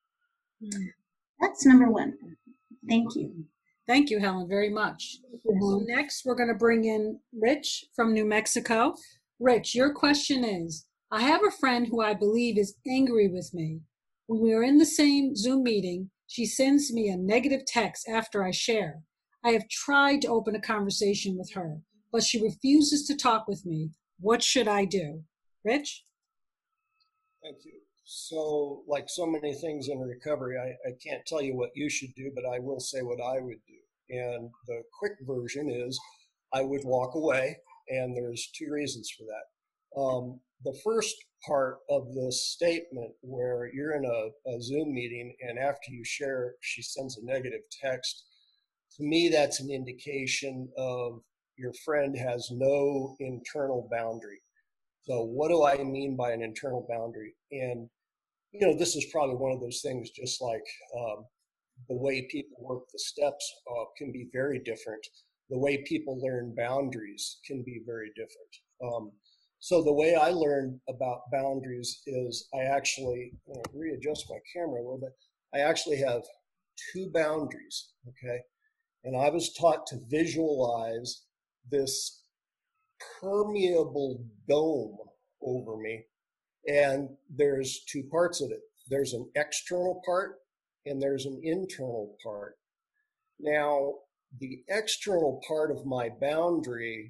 That's number one. Thank you.
Thank you, Helen, very much. So next, we're going to bring in Rich from New Mexico. Rich, your question is, I have a friend who I believe is angry with me. When we are in the same Zoom meeting, she sends me a negative text after I share. I have tried to open a conversation with her, but she refuses to talk with me. What should I do? Rich?
Thank you. So, like so many things in recovery, I can't tell you what you should do, but I will say what I would do. And the quick version is I would walk away, and there's two reasons for that. The first part of this statement, where you're in a Zoom meeting and after you share, she sends a negative text, to me, that's an indication of your friend has no internal boundary. So what do I mean by an internal boundary? And, this is probably one of those things, just like the way people work the steps can be very different. The way people learn boundaries can be very different. So the way I learned about boundaries is I actually, readjust my camera a little bit, I actually have two boundaries, okay? And I was taught to visualize this permeable dome over me. And there's two parts of it. There's an external part and there's an internal part. Now, the external part of my boundary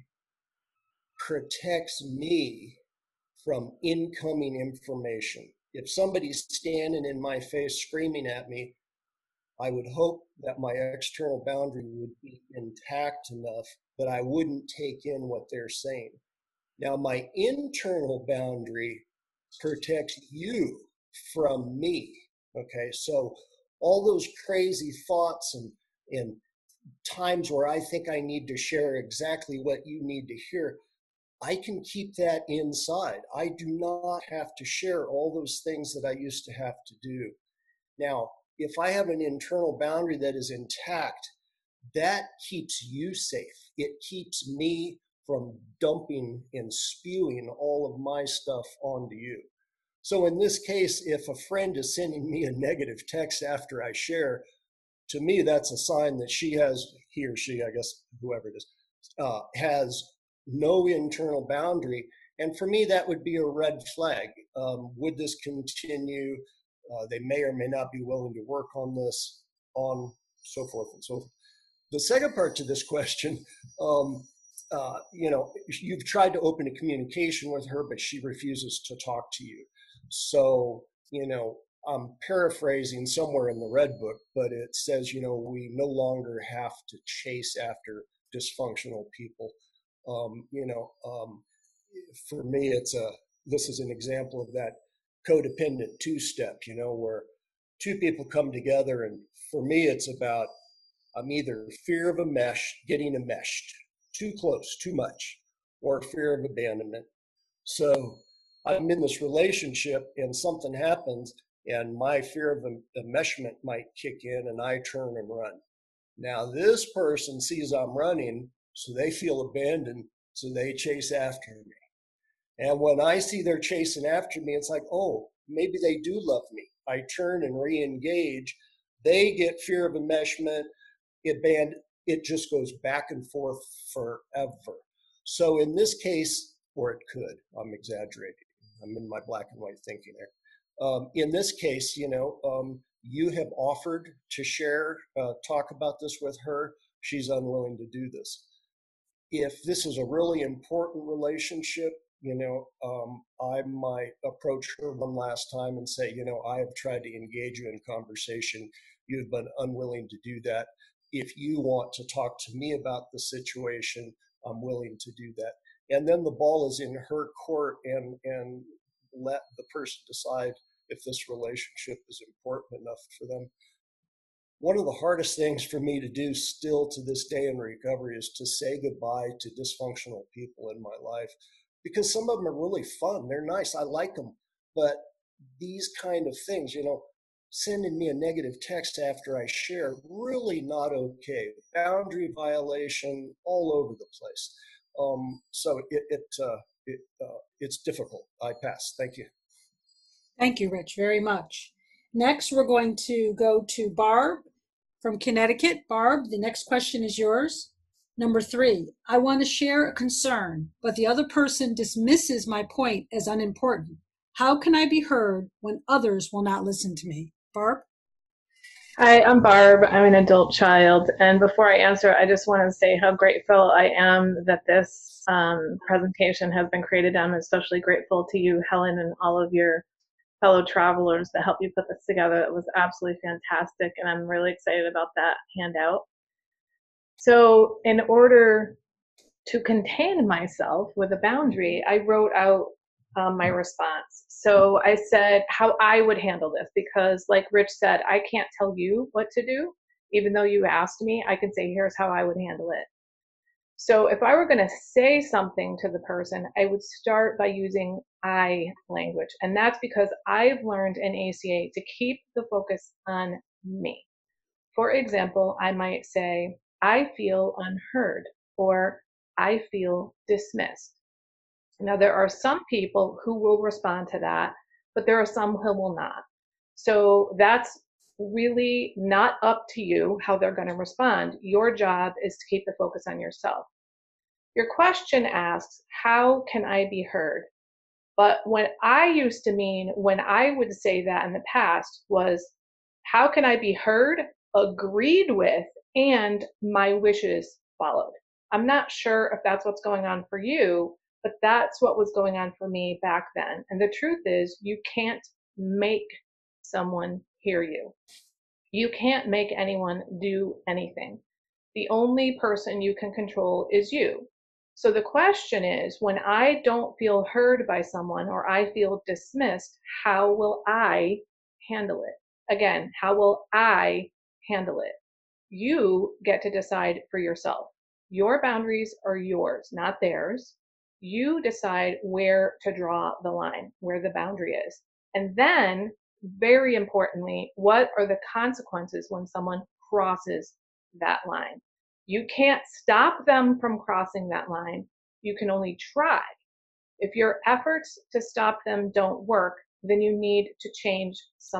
protects me from incoming information. If somebody's standing in my face screaming at me, I would hope that my external boundary would be intact enough that I wouldn't take in what they're saying. Now, my internal boundary protects you from me. Okay, so all those crazy thoughts and times where I think I need to share exactly what you need to hear, I can keep that inside. I do not have to share all those things that I used to have to do. Now, if I have an internal boundary that is intact, that keeps you safe. It keeps me from dumping and spewing all of my stuff onto you. So in this case, if a friend is sending me a negative text after I share, to me, that's a sign that he or she, I guess, whoever it is, has no internal boundary. And for me, that would be a red flag. Would this continue? They may or may not be willing to work on this, on so forth and so forth. The second part to this question, you've tried to open a communication with her, but she refuses to talk to you. So, I'm paraphrasing somewhere in the Red Book, but it says, we no longer have to chase after dysfunctional people. Um, you know, um, for me, this is an example of that codependent two-step, where two people come together, and for me, it's about I'm either fear of getting enmeshed, too close, too much, or fear of abandonment. So I'm in this relationship and something happens and my fear of enmeshment might kick in and I turn and run. Now this person sees I'm running, so they feel abandoned, so they chase after me. And when I see they're chasing after me, it's like, oh, maybe they do love me. I turn and re-engage. They get fear of enmeshment. It just goes back and forth forever. So in this case, or it could, I'm exaggerating. I'm in my black and white thinking there. In this case, you have offered to share, talk about this with her. She's unwilling to do this. If this is a really important relationship, I might approach her one last time and say, I have tried to engage you in conversation. You've been unwilling to do that. If you want to talk to me about the situation, I'm willing to do that. And then the ball is in her court, and let the person decide if this relationship is important enough for them. One of the hardest things for me to do still to this day in recovery is to say goodbye to dysfunctional people in my life, because some of them are really fun. They're nice. I like them. But these kind of things, sending me a negative text after I share, really not okay. Boundary violation all over the place. So it's difficult. I pass. Thank you.
Thank you, Rich, very much. Next, we're going to go to Barb from Connecticut. Barb, the next question is yours. Number 3, I want to share a concern, but the other person dismisses my point as unimportant. How can I be heard when others will not listen to me? Barb?
Hi, I'm Barb. I'm an adult child. And before I answer, I just want to say how grateful I am that this presentation has been created. I'm especially grateful to you, Helen, and all of your fellow travelers that helped you put this together. It was absolutely fantastic, and I'm really excited about that handout. So in order to contain myself with a boundary, I wrote out my response. So I said how I would handle this, because like Rich said, I can't tell you what to do. Even though you asked me, I can say, here's how I would handle it. So if I were going to say something to the person, I would start by using I language. And that's because I've learned in ACA to keep the focus on me. For example, I might say, I feel unheard, or I feel dismissed. Now, there are some people who will respond to that, but there are some who will not. So that's really not up to you how they're going to respond. Your job is to keep the focus on yourself. Your question asks, how can I be heard? But what I used to mean when I would say that in the past was, how can I be heard, agreed with, and my wishes followed? I'm not sure if that's what's going on for you, but that's what was going on for me back then. And the truth is, you can't make someone hear you. You can't make anyone do anything. The only person you can control is you. So the question is, when I don't feel heard by someone or I feel dismissed, how will I handle it? Again, how will I handle it? You get to decide for yourself. Your boundaries are yours, not theirs. You decide where to draw the line, where the boundary is. And then, very importantly, what are the consequences when someone crosses that line? You can't stop them from crossing that line. You can only try. If your efforts to stop them don't work, then you need to change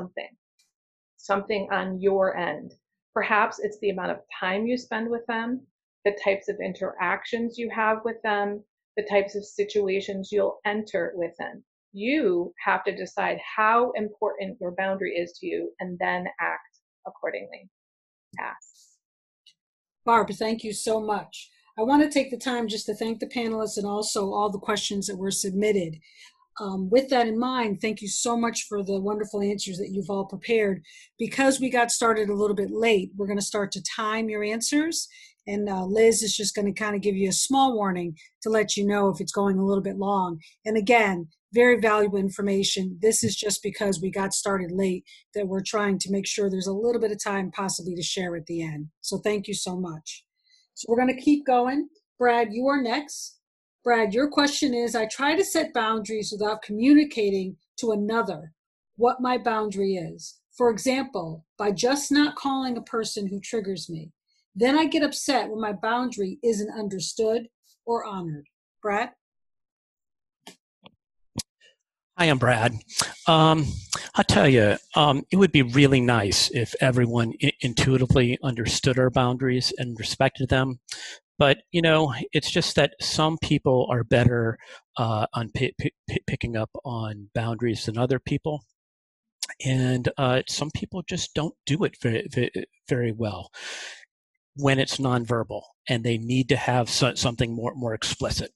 something on your end. Perhaps it's the amount of time you spend with them, the types of interactions you have with them, the types of situations you'll enter with them. You have to decide how important your boundary is to you and then act accordingly. Pass.
Barb, thank you so much. I want to take the time just to thank the panelists and also all the questions that were submitted. With that in mind, thank you so much for the wonderful answers that you've all prepared. Because we got started a little bit late, we're going to start to time your answers. And Liz is just going to kind of give you a small warning to let you know if it's going a little bit long. And again, very valuable information. This is just because we got started late that we're trying to make sure there's a little bit of time possibly to share at the end. So thank you so much. So we're going to keep going. Brad, you are next. Brad, your question is, I try to set boundaries without communicating to another what my boundary is. For example, by just not calling a person who triggers me. Then I get upset when my boundary isn't understood or honored. Brad?
Hi, I'm Brad. I'll tell you, it would be really nice if everyone intuitively understood our boundaries and respected them. But, it's just that some people are better on picking up on boundaries than other people. And some people just don't do it very well when it's nonverbal, and they need to have something more explicit.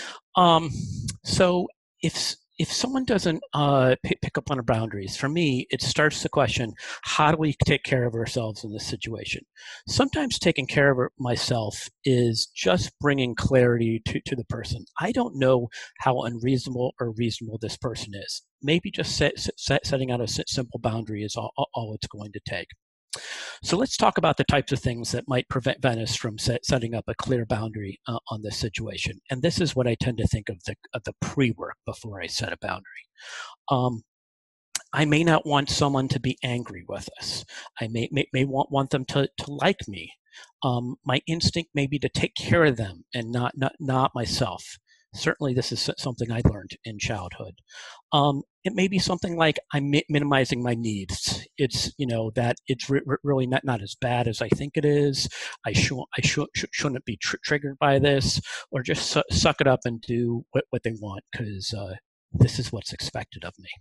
So if someone doesn't pick up on our boundaries, for me, it starts the question, how do we take care of ourselves in this situation? Sometimes taking care of myself is just bringing clarity to the person. I don't know how unreasonable or reasonable this person is. Maybe just setting out a simple boundary is all it's going to take. So let's talk about the types of things that might prevent us from setting up a clear boundary on this situation. And this is what I tend to think of the pre-work before I set a boundary. I may not want someone to be angry with us. I may want them to like me. My instinct may be to take care of them and not myself. Certainly, this is something I learned in childhood. It may be something like I'm minimizing my needs. It's that it's really not as bad as I think it is. I shouldn't be triggered by this, or just suck it up and do what they want because this is what's expected of me.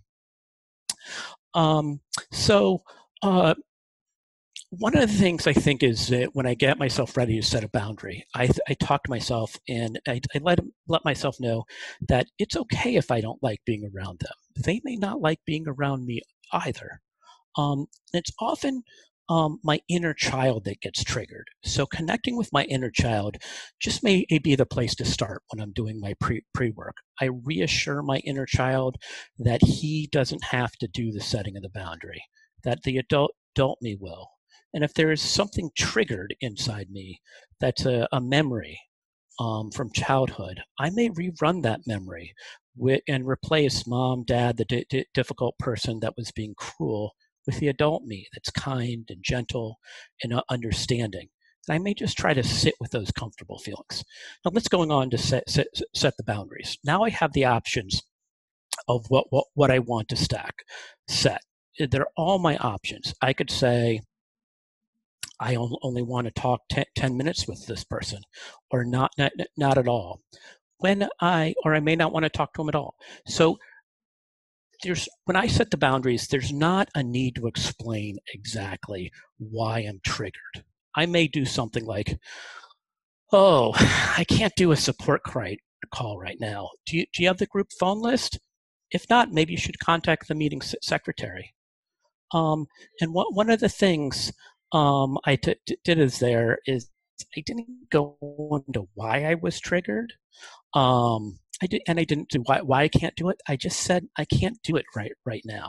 One of the things I think is that when I get myself ready to set a boundary, I talk to myself and I let myself know that it's okay if I don't like being around them. They may not like being around me either. It's often my inner child that gets triggered. So connecting with my inner child just may be the place to start when I'm doing my pre-work. I reassure my inner child that he doesn't have to do the setting of the boundary, that the adult me will. And if there is something triggered inside me that's a memory from childhood, I may rerun that memory and replace mom, dad, the difficult person that was being cruel, with the adult me that's kind and gentle and understanding. And I may just try to sit with those comfortable feelings. Now let's go on to set the boundaries. Now I have the options of what I want to set. They're all my options. I could say, I only want to talk 10 minutes with this person, or not at all. Or I may not want to talk to them at all. So when I set the boundaries, there's not a need to explain exactly why I'm triggered. I may do something like, oh, I can't do a support call right now. Do you have the group phone list? If not, maybe you should contact the meeting secretary. And one of the things I did is I didn't go into why I was triggered. I didn't do why I can't do it. I just said I can't do it right now.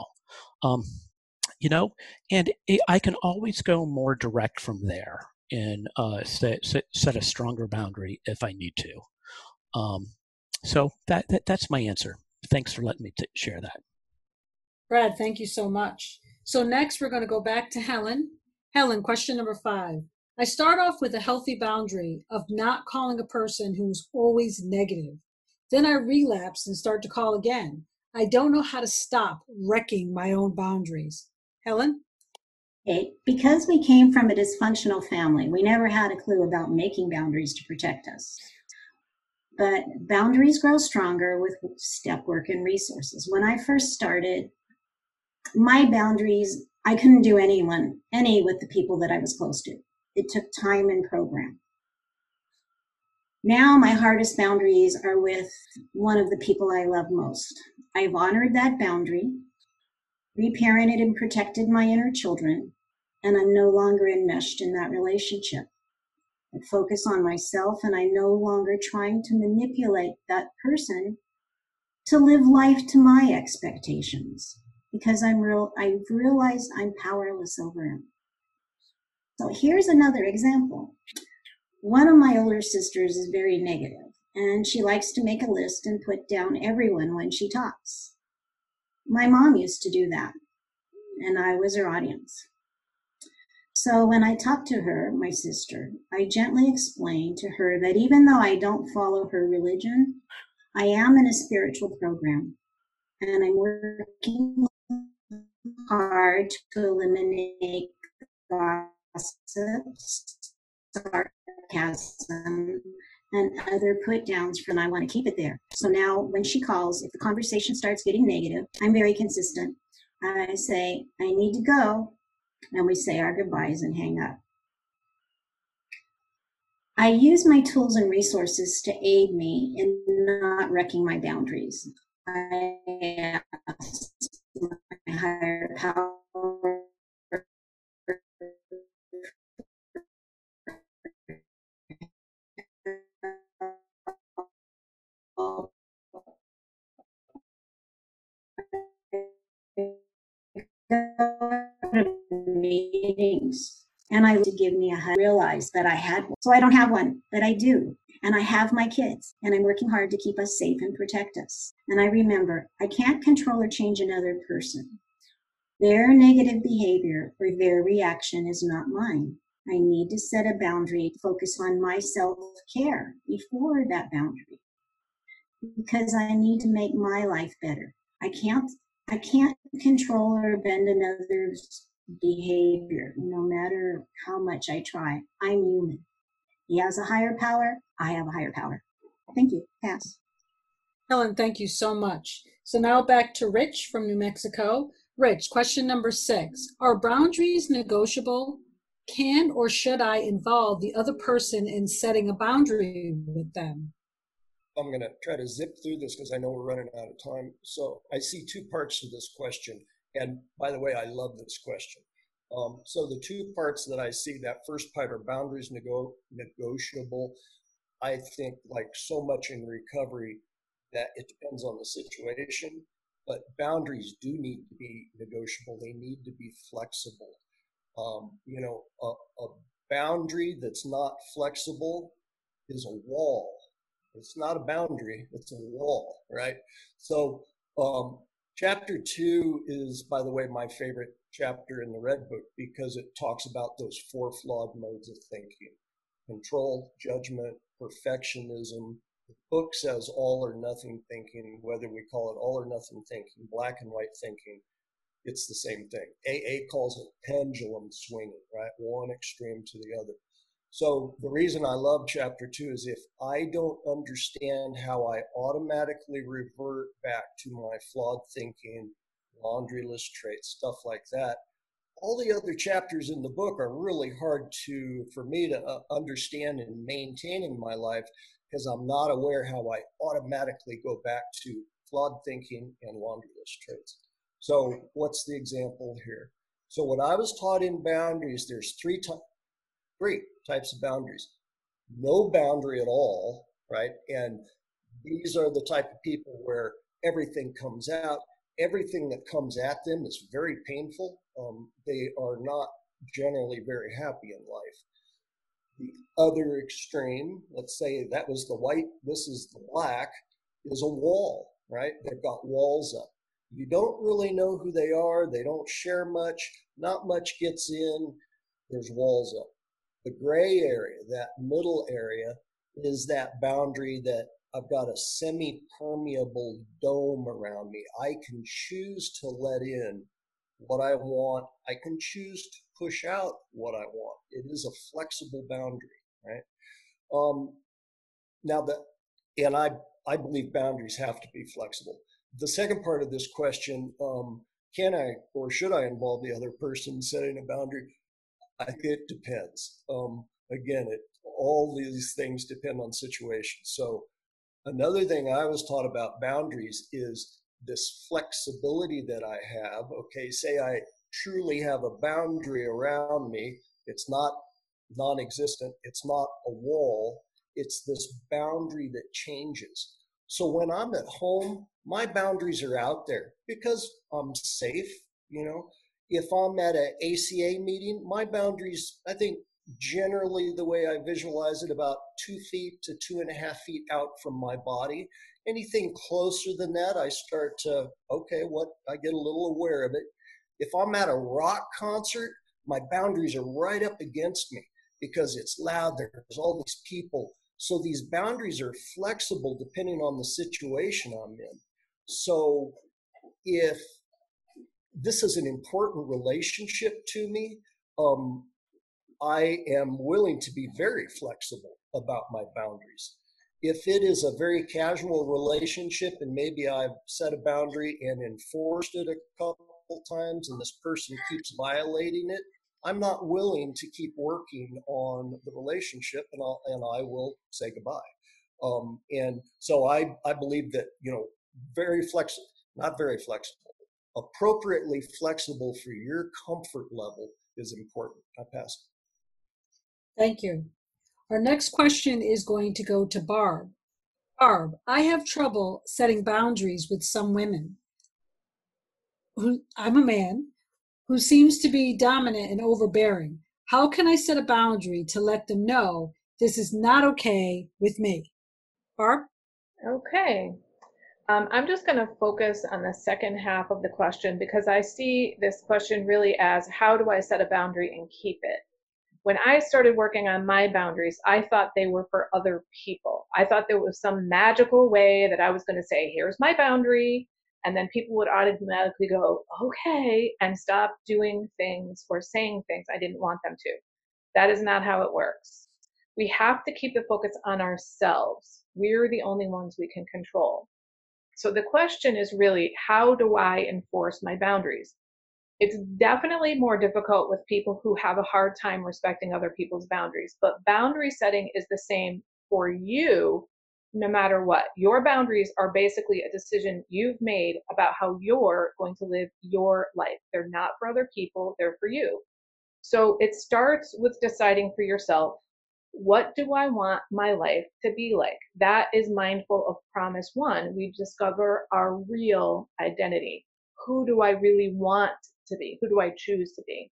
And I can always go more direct from there and set a stronger boundary if I need to. So that's my answer. Thanks for letting me share that.
Brad, thank you so much. So next we're going to go back to Helen. Helen, question number 5. I start off with a healthy boundary of not calling a person who's always negative. Then I relapse and start to call again. I don't know how to stop wrecking my own boundaries. Helen?
Okay. Because we came from a dysfunctional family, we never had a clue about making boundaries to protect us. But boundaries grow stronger with step work and resources. When I first started, my boundaries, I couldn't do any with the people that I was close to. It took time and program. Now my hardest boundaries are with one of the people I love most. I've honored that boundary, reparented and protected my inner children, and I'm no longer enmeshed in that relationship. I focus on myself, and I'm no longer trying to manipulate that person to live life to my expectations, because I've realized I'm powerless over him. So here's another example. One of my older sisters is very negative, and she likes to make a list and put down everyone when she talks. My mom used to do that, and I was her audience. So when I talked to her, my sister, I gently explained to her that even though I don't follow her religion, I am in a spiritual program, and I'm working hard to eliminate gossip, sarcasm, and other put downs from I want to keep it there. So now when she calls, if the conversation starts getting negative, I'm very consistent. I say, I need to go, and we say our goodbyes and hang up. I use my tools and resources to aid me in not wrecking my boundaries. I ask my higher power meetings, and I to give me a hug. Realize that I had one. So I don't have one, but I do. And I have my kids, and I'm working hard to keep us safe and protect us. And I remember, I can't control or change another person. Their negative behavior or their reaction is not mine. I need to set a boundary, focus on my self-care before that boundary, because I need to make my life better. I can't control or bend another's behavior, no matter how much I try. I'm human. He has a higher power. I have a higher power. Thank you. Pass.
Helen, thank you so much. So now back to Rich from New Mexico. Rich, question number 6. Are boundaries negotiable? Can or should I involve the other person in setting a boundary with them?
I'm going to try to zip through this because I know we're running out of time. So I see two parts to this question. And by the way, I love this question. So the two parts that I see, that first part, are boundaries negotiable? I think, like so much in recovery, that it depends on the situation, but boundaries do need to be negotiable. They need to be flexible. A boundary that's not flexible is a wall. It's not a boundary, it's a wall, right? So chapter 2 is, by the way, my favorite chapter in the Red Book, because it talks about those 4 flawed modes of thinking: control, judgment, perfectionism. The book says all or nothing thinking. Whether we call it all or nothing thinking, black and white thinking, it's the same thing. AA calls it pendulum swinging, right? One extreme to the other. So the reason I love chapter 2 is, if I don't understand how I automatically revert back to my flawed thinking, laundry list traits, stuff like that, all the other chapters in the book are really hard for me to understand and maintain in my life, because I'm not aware how I automatically go back to flawed thinking and laundry list traits. So what's the example here? So what I was taught in boundaries, there's three types of boundaries. No boundary at all, right? And these are the type of people where everything comes out. Everything that comes at them is very painful. They are not generally very happy in life. The other extreme, let's say that was the white, this is the black, is a wall, right? They've got walls up. You don't really know who they are. They don't share much. Not much gets in. There's walls up. The gray area, that middle area, is that boundary that I've got a semi-permeable dome around me. I can choose to let in what I want. I can choose to push out what I want. It is a flexible boundary, right? I believe boundaries have to be flexible. The second part of this question, can I or should I involve the other person setting a boundary? I think it depends. Again, all these things depend on situations. So another thing I was taught about boundaries is this flexibility that I have. Okay, say I truly have a boundary around me. It's not non-existent. It's not a wall. It's this boundary that changes. So when I'm at home, my boundaries are out there because I'm safe. You know, if I'm at an ACA meeting, my boundaries, I think generally the way I visualize it, about 2 feet to 2.5 feet out from my body. Anything closer than that, I start to, okay, what, I get a little aware of it. If I'm at a rock concert, my boundaries are right up against me because it's loud, there's all these people. So these boundaries are flexible depending on the situation I'm in. So if this is an important relationship to me, I am willing to be very flexible about my boundaries. If it is a very casual relationship and maybe I've set a boundary and enforced it a couple times and this person keeps violating it, I'm not willing to keep working on the relationship, and I will say goodbye. And so I believe that, very flexible, not very flexible, appropriately flexible for your comfort level is important. I pass.
Thank you. Our next question is going to go to Barb. Barb, I have trouble setting boundaries with some women. I'm a man who seems to be dominant and overbearing. How can I set a boundary to let them know this is not okay with me? Barb?
Okay. I'm just going to focus on the second half of the question because I see this question really as how do I set a boundary and keep it? When I started working on my boundaries, I thought they were for other people. I thought there was some magical way that I was going to say, here's my boundary. And then people would automatically go, okay, and stop doing things or saying things I didn't want them to. That is not how it works. We have to keep the focus on ourselves. We're the only ones we can control. So the question is really, how do I enforce my boundaries? It's definitely more difficult with people who have a hard time respecting other people's boundaries, but boundary setting is the same for you no matter what. Your boundaries are basically a decision you've made about how you're going to live your life. They're not for other people, they're for you. So it starts with deciding for yourself, what do I want my life to be like? That is mindful of promise one. We discover our real identity. Who do I really want to be? Who do I choose to be?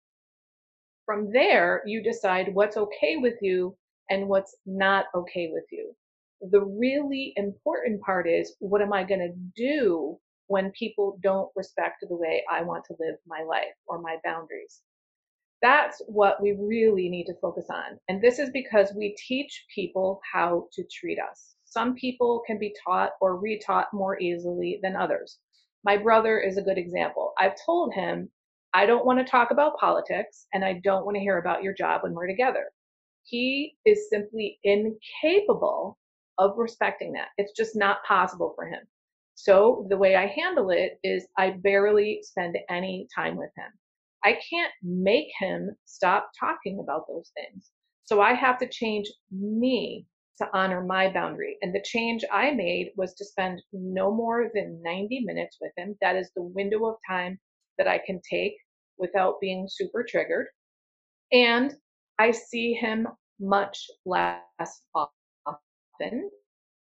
From there, you decide what's okay with you and what's not okay with you. The really important part is, what am I going to do when people don't respect the way I want to live my life or my boundaries? That's what we really need to focus on. And this is because we teach people how to treat us. Some people can be taught or retaught more easily than others. My brother is a good example. I've told him, I don't want to talk about politics and I don't want to hear about your job when we're together. He is simply incapable of respecting that. It's just not possible for him. So the way I handle it is I barely spend any time with him. I can't make him stop talking about those things. So I have to change me to honor my boundary. And the change I made was to spend no more than 90 minutes with him. That is the window of time that I can take without being super triggered. And I see him much less often.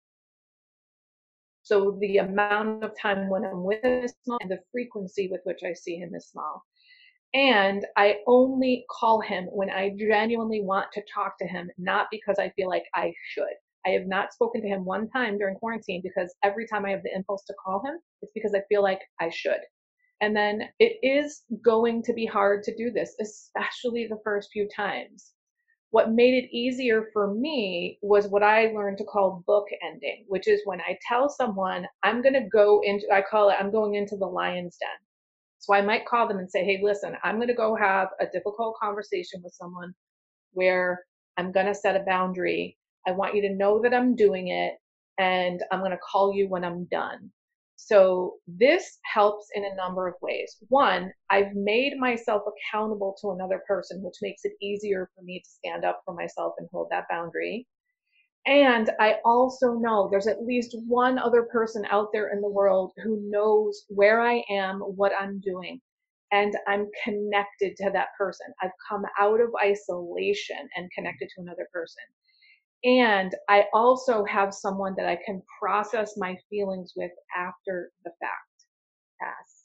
So the amount of time when I'm with him is small and the frequency with which I see him is small. And I only call him when I genuinely want to talk to him, not because I feel like I should. I have not spoken to him one time during quarantine because every time I have the impulse to call him, it's because I feel like I should. And then it is going to be hard to do this, especially the first few times. What made it easier for me was what I learned to call book ending, which is when I tell someone I'm going to go into, I call it, I'm going into the lion's den. So I might call them and say, hey, listen, I'm going to go have a difficult conversation with someone where I'm going to set a boundary. I want you to know that I'm doing it, and I'm going to call you when I'm done. So this helps in a number of ways. One, I've made myself accountable to another person, which makes it easier for me to stand up for myself and hold that boundary. And I also know there's at least one other person out there in the world who knows where I am, what I'm doing, and I'm connected to that person. I've come out of isolation and connected to another person. And I also have someone that I can process my feelings with after the fact. Pass.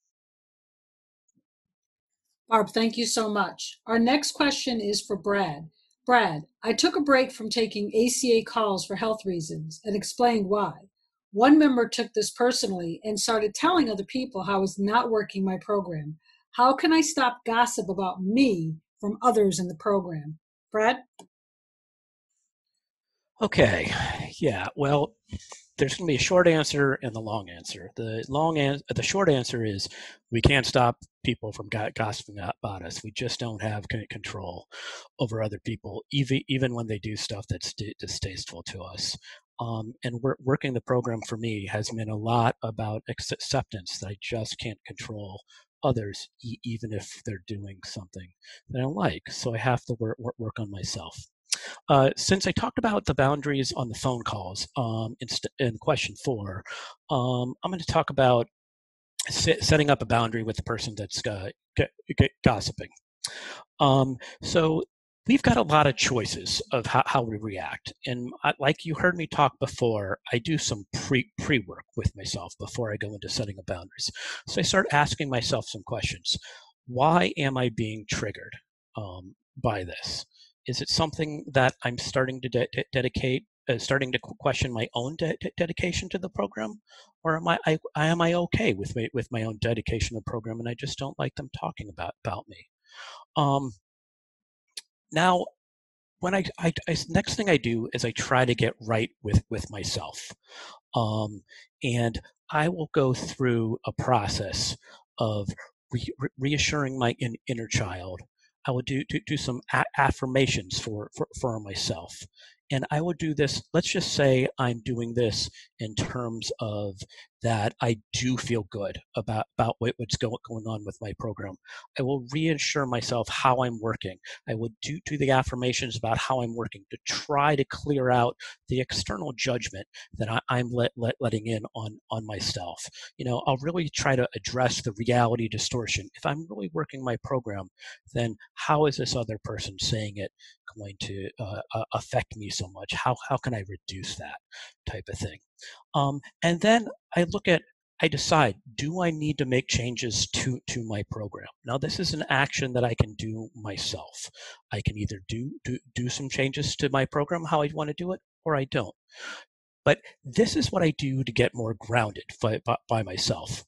Barb, thank you so much. Our next question is for Brad. Brad, I took a break from taking ACA calls for health reasons and explained why. One member took this personally and started telling other people how I was not working my program. How can I stop gossip about me from others in the program? Brad?
Okay, yeah, well, there's going to be a short answer and the long answer. The short answer is we can't stop people from gossiping about us. We just don't have control over other people, even when they do stuff that's distasteful to us. And working the program for me has been a lot about acceptance that I just can't control others, even if they're doing something that I don't like. So I have to work on myself. Since I talked about the boundaries on the phone calls in question 4, I'm going to talk about setting up a boundary with the person that's gossiping. So we've got a lot of choices of how we react. And like you heard me talk before, I do some pre-work with myself before I go into setting up boundaries. So I start asking myself some questions. Why am I being triggered by this? Is it something that I'm starting to dedicate, starting to question my own dedication to the program, or am I okay with my own dedication to the program, and I just don't like them talking about me? Now, when I next thing I do is I try to get right with myself, and I will go through a process of reassuring my inner child. I will do some affirmations for myself. And I will do this, let's just say I'm doing this in terms of that I do feel good about what's going on with my program. I will reassure myself how I'm working. I will do the affirmations about how I'm working to try to clear out the external judgment that I'm letting in on myself. I'll really try to address the reality distortion. If I'm really working my program, then how is this other person saying it going to affect me so much? How can I reduce that type of thing? And then I decide, do I need to make changes to my program? Now, this is an action that I can do myself. I can either do some changes to my program, how I want to do it, or I don't. But this is what I do to get more grounded by myself.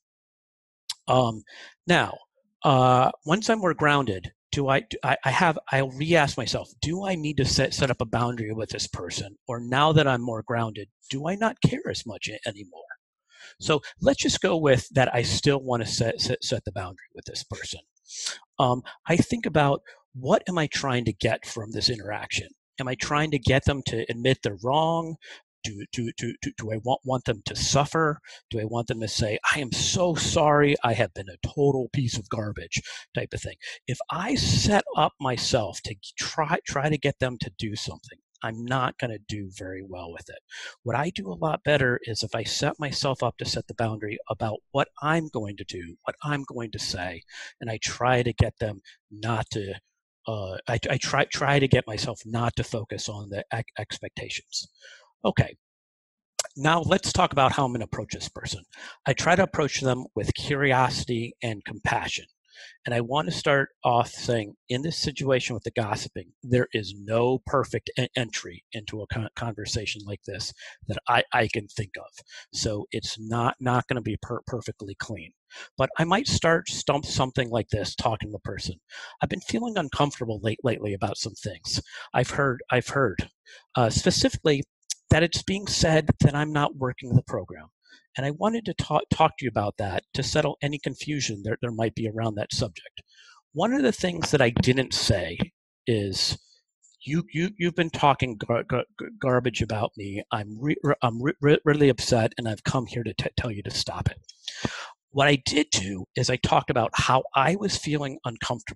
Now, once I'm more grounded, I'll re-ask myself, do I need to set up a boundary with this person? Or now that I'm more grounded, do I not care as much anymore? So let's just go with that. I still want to set the boundary with this person. I think about, what am I trying to get from this interaction? Am I trying to get them to admit they're wrong? Do I want them to suffer? Do I want them to say, I am so sorry, I have been a total piece of garbage, type of thing? If I set up myself to try to get them to do something, I'm not going to do very well with it. What I do a lot better is if I set myself up to set the boundary about what I'm going to do, what I'm going to say, and I try to get them not to, I try to get myself not to focus on the expectations. Okay, now let's talk about how I'm going to approach this person. I try to approach them with curiosity and compassion. And I want to start off saying, in this situation with the gossiping, there is no perfect entry into a conversation like this that I can think of. So it's not going to be perfectly clean. But I might start something like this, talking to the person. I've been feeling uncomfortable lately about some things. I've heard specifically that it's being said that I'm not working the program. And I wanted to talk to you about that to settle any confusion there might be around that subject. One of the things that I didn't say is, you've been talking garbage about me. I'm really upset, and I've come here to tell you to stop it. What I did do is I talked about how I was feeling uncomfortable.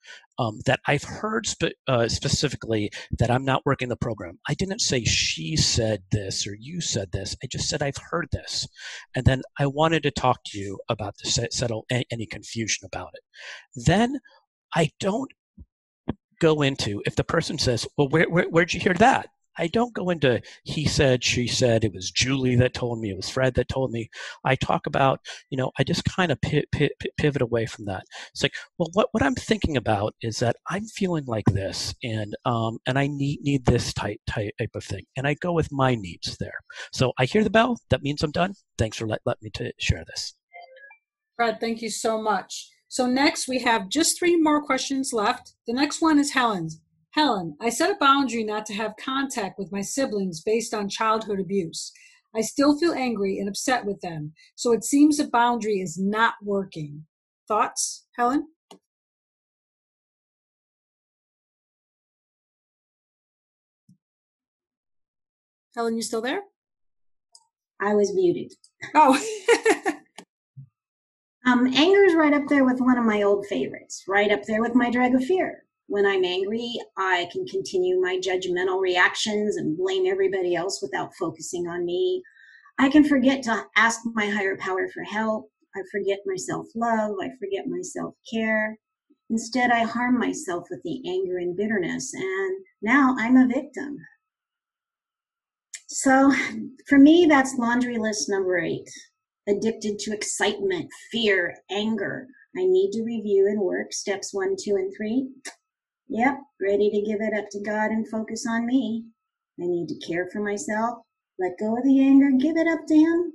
that I've heard specifically that I'm not working the program. I didn't say she said this or you said this. I just said I've heard this. And then I wanted to talk to you about this, settle any confusion about it. Then I don't go into, if the person says, well, where'd you hear that? I don't go into he said, she said, it was Julie that told me, it was Fred that told me. I talk about, I just kind of pivot away from that. It's like, well, what I'm thinking about is that I'm feeling like this, and I need this type of thing, and I go with my needs there. So I hear the bell. That means I'm done. Thanks for letting me to share this.
Fred, thank you so much. So next we have just 3 more questions left. The next one is Helen's. Helen, I set a boundary not to have contact with my siblings based on childhood abuse. I still feel angry and upset with them, so it seems the boundary is not working. Thoughts, Helen? Helen, you still there?
I was muted.
Oh.
Anger is right up there with one of my old favorites, right up there with my drag of fear. When I'm angry, I can continue my judgmental reactions and blame everybody else without focusing on me. I can forget to ask my higher power for help. I forget my self-love. I forget my self-care. Instead, I harm myself with the anger and bitterness, and now I'm a victim. So for me, that's laundry list number 8. Addicted to excitement, fear, anger. I need to review and work steps 1, 2, and 3. Yep, ready to give it up to God and focus on me. I need to care for myself, let go of the anger, give it up to Him.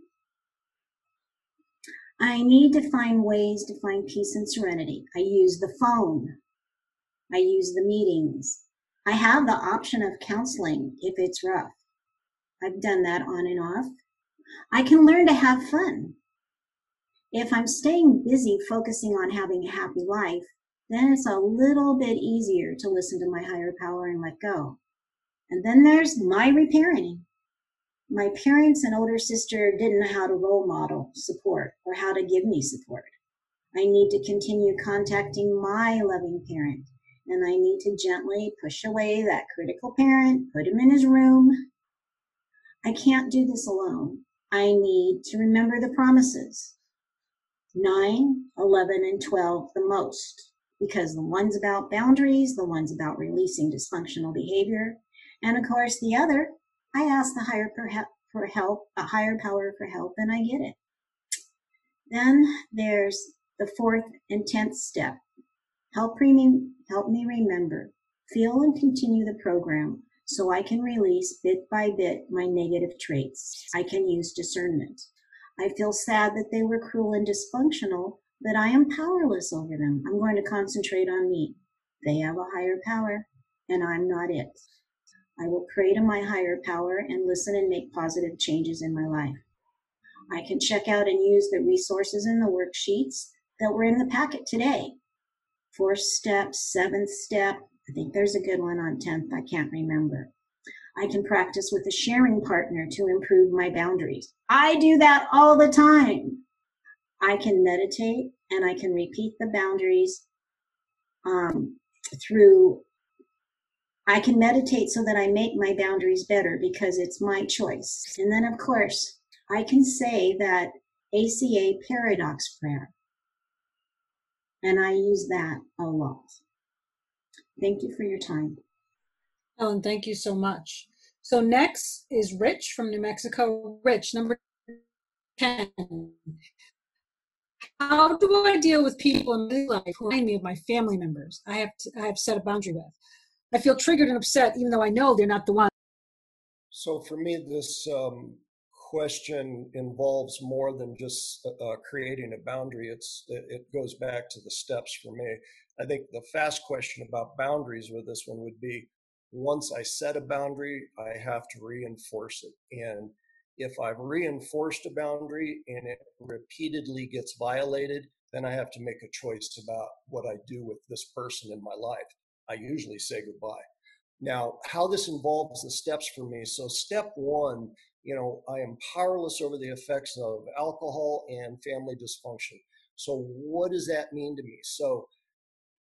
I need to find ways to find peace and serenity. I use the phone. I use the meetings. I have the option of counseling if it's rough. I've done that on and off. I can learn to have fun. If I'm staying busy focusing on having a happy life, then it's a little bit easier to listen to my higher power and let go. And then there's my reparenting. My parents and older sister didn't know how to role model support or how to give me support. I need to continue contacting my loving parent, and I need to gently push away that critical parent, put him in his room. I can't do this alone. I need to remember the promises. 9, 11, and 12 the most, because the one's about boundaries, the one's about releasing dysfunctional behavior, and of course the other, I ask the higher power for help, and I get it. Then there's the 4th and 10th step. Help me remember, feel and continue the program so I can release bit by bit my negative traits. I can use discernment. I feel sad that they were cruel and dysfunctional, but I am powerless over them. I'm going to concentrate on me. They have a higher power, and I'm not it. I will pray to my higher power and listen and make positive changes in my life. I can check out and use the resources in the worksheets that were in the packet today. 4th step, 7th step. I think there's a good one on 10th. I can't remember. I can practice with a sharing partner to improve my boundaries. I do that all the time. I can meditate and I can repeat the boundaries I can meditate so that I make my boundaries better because it's my choice. And then, of course, I can say that ACA paradox prayer. And I use that a lot. Thank you for your time.
Ellen, thank you so much. So next is Rich from New Mexico. Rich, number 10. How do I deal with people in my life who remind me of my family members I have set a boundary with? I feel triggered and upset even though I know they're not the one.
So for me, this question involves more than just creating a boundary. It goes back to the steps for me. I think the fast question about boundaries with this one would be, once I set a boundary, I have to reinforce it. And if I've reinforced a boundary and it repeatedly gets violated, then I have to make a choice about what I do with this person in my life. I usually say goodbye. Now, how this involves the steps for me. So step 1, I am powerless over the effects of alcohol and family dysfunction. So what does that mean to me? So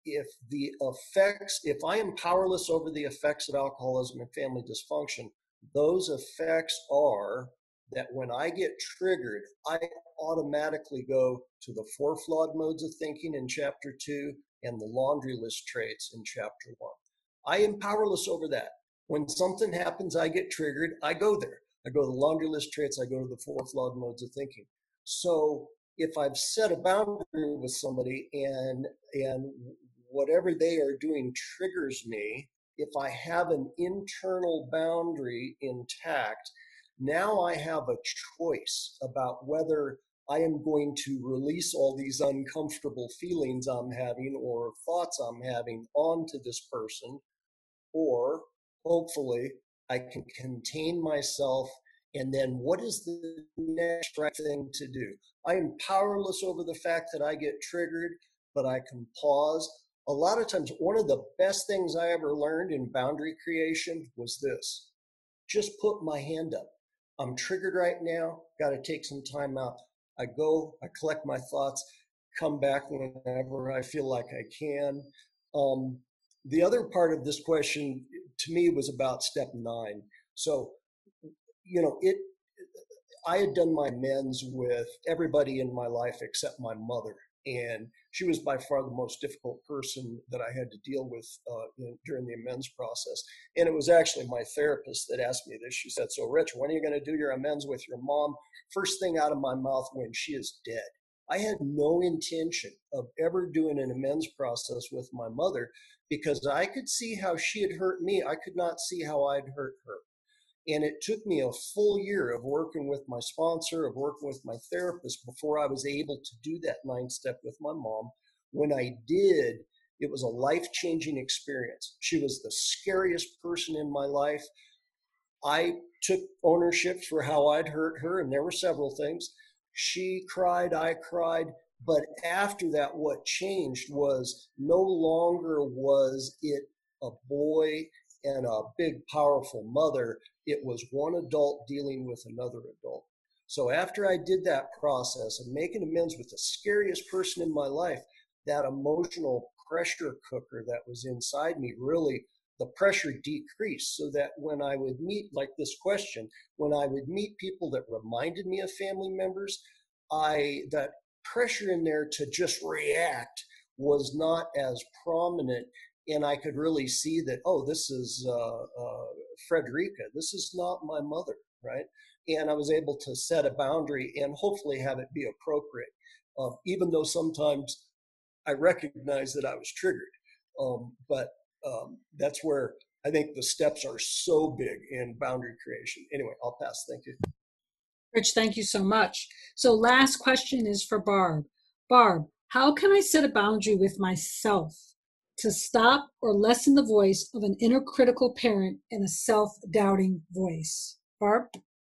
if I am powerless over the effects of alcoholism and family dysfunction, those effects are that when I get triggered, I automatically go to the four flawed modes of thinking in chapter 2 and the laundry list traits in chapter 1. I am powerless over that. When something happens, I get triggered, I go there. I go to the laundry list traits, I go to the four flawed modes of thinking. So if I've set a boundary with somebody and whatever they are doing triggers me, if I have an internal boundary intact, now I have a choice about whether I am going to release all these uncomfortable feelings I'm having or thoughts I'm having onto this person, or hopefully I can contain myself. And then what is the next right thing to do? I am powerless over the fact that I get triggered, but I can pause. A lot of times, one of the best things I ever learned in boundary creation was this: just put my hand up. I'm triggered right now, got to take some time out. I go, I collect my thoughts, come back whenever I feel like I can. The other part of this question to me was about step 9. So, I had done my amends with everybody in my life except my mother. And she was by far the most difficult person that I had to deal with during the amends process. And it was actually my therapist that asked me this. She said, "So Rich, when are you going to do your amends with your mom?" First thing out of my mouth, when she is dead. I had no intention of ever doing an amends process with my mother because I could see how she had hurt me. I could not see how I'd hurt her. And it took me a full year of working with my sponsor, of working with my therapist before I was able to do that 9 step with my mom. When I did, it was a life-changing experience. She was the scariest person in my life. I took ownership for how I'd hurt her, and there were several things. She cried, I cried. But after that, what changed was no longer was it a boy and a big, powerful mother. It was one adult dealing with another adult. So after I did that process of making amends with the scariest person in my life, that emotional pressure cooker that was inside me, really, the pressure decreased, so that when I would meet, like this question, when I would meet people that reminded me of family members, that pressure in there to just react was not as prominent. And I could really see that, oh, this is Frederica. This is not my mother, right? And I was able to set a boundary and hopefully have it be appropriate, even though sometimes I recognized that I was triggered. But that's where I think the steps are so big in boundary creation. Anyway, I'll pass. Thank you.
Rich, thank you so much. So last question is for Barb. Barb, how can I set a boundary with myself to stop or lessen the voice of an inner critical parent and a self-doubting voice? Barb?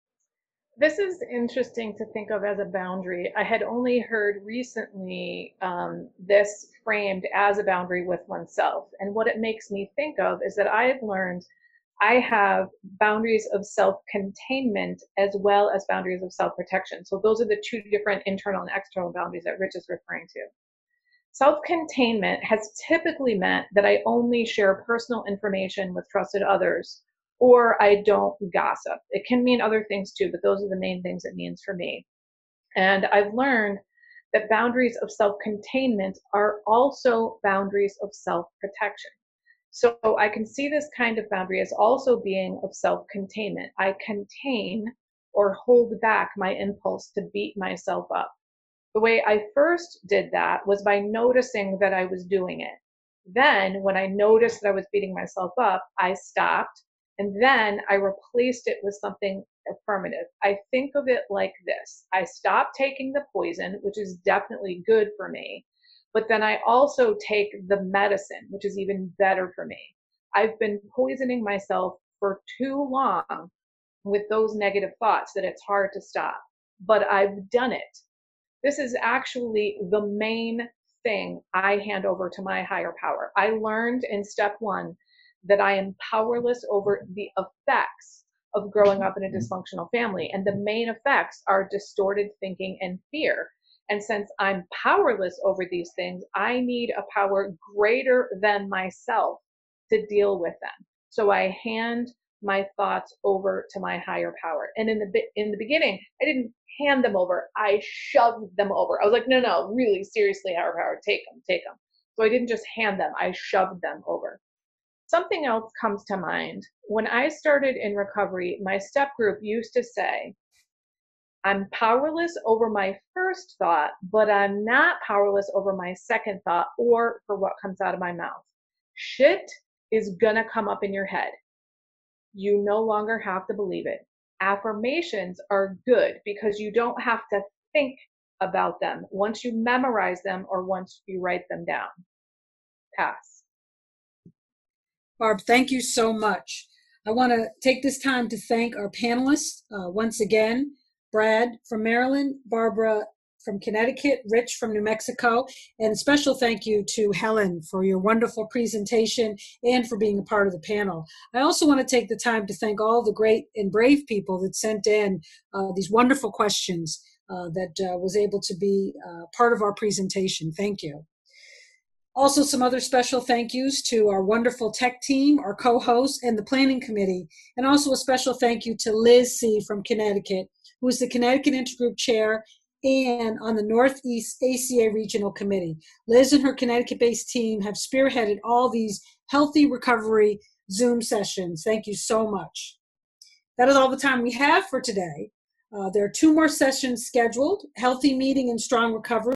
This is interesting to think of as a boundary. I had only heard recently this framed as a boundary with oneself. And what it makes me think of is that I have learned I have boundaries of self-containment as well as boundaries of self-protection. So those are the 2 different internal and external boundaries that Rich is referring to. Self-containment has typically meant that I only share personal information with trusted others, or I don't gossip. It can mean other things too, but those are the main things it means for me. And I've learned that boundaries of self-containment are also boundaries of self-protection. So I can see this kind of boundary as also being of self-containment. I contain or hold back my impulse to beat myself up. The way I first did that was by noticing that I was doing it. Then when I noticed that I was beating myself up, I stopped, and then I replaced it with something affirmative. I think of it like this: I stopped taking the poison, which is definitely good for me, but then I also take the medicine, which is even better for me. I've been poisoning myself for too long with those negative thoughts that it's hard to stop, but I've done it. This is actually the main thing I hand over to my higher power. I learned in step 1 that I am powerless over the effects of growing up in a dysfunctional family. And the main effects are distorted thinking and fear. And since I'm powerless over these things, I need a power greater than myself to deal with them. So I hand my thoughts over to my higher power. And in the beginning, I didn't hand them over. I shoved them over. I was like, no, really, seriously, higher power, take them, take them. So I didn't just hand them, I shoved them over. Something else comes to mind. When I started in recovery, my step group used to say, I'm powerless over my first thought, but I'm not powerless over my second thought or for what comes out of my mouth. Shit is gonna come up in your head. You no longer have to believe it. Affirmations are good because you don't have to think about them once you memorize them or once you write them down. Pass.
Barb, thank you so much. I want to take this time to thank our panelists once again, Brad from Maryland, Barbara from Connecticut, Rich from New Mexico, and a special thank you to Helen for your wonderful presentation and for being a part of the panel. I also want to take the time to thank all the great and brave people that sent in these wonderful questions that was able to be part of our presentation. Thank you. Also, some other special thank yous to our wonderful tech team, our co-hosts, and the planning committee. And also a special thank you to Liz C. from Connecticut, who is the Connecticut Intergroup Chair and on the Northeast ACA Regional Committee. Liz and her Connecticut-based team have spearheaded all these healthy recovery Zoom sessions. Thank you so much. That is all the time we have for today. There are 2 more sessions scheduled, Healthy Meeting and Strong Recovery.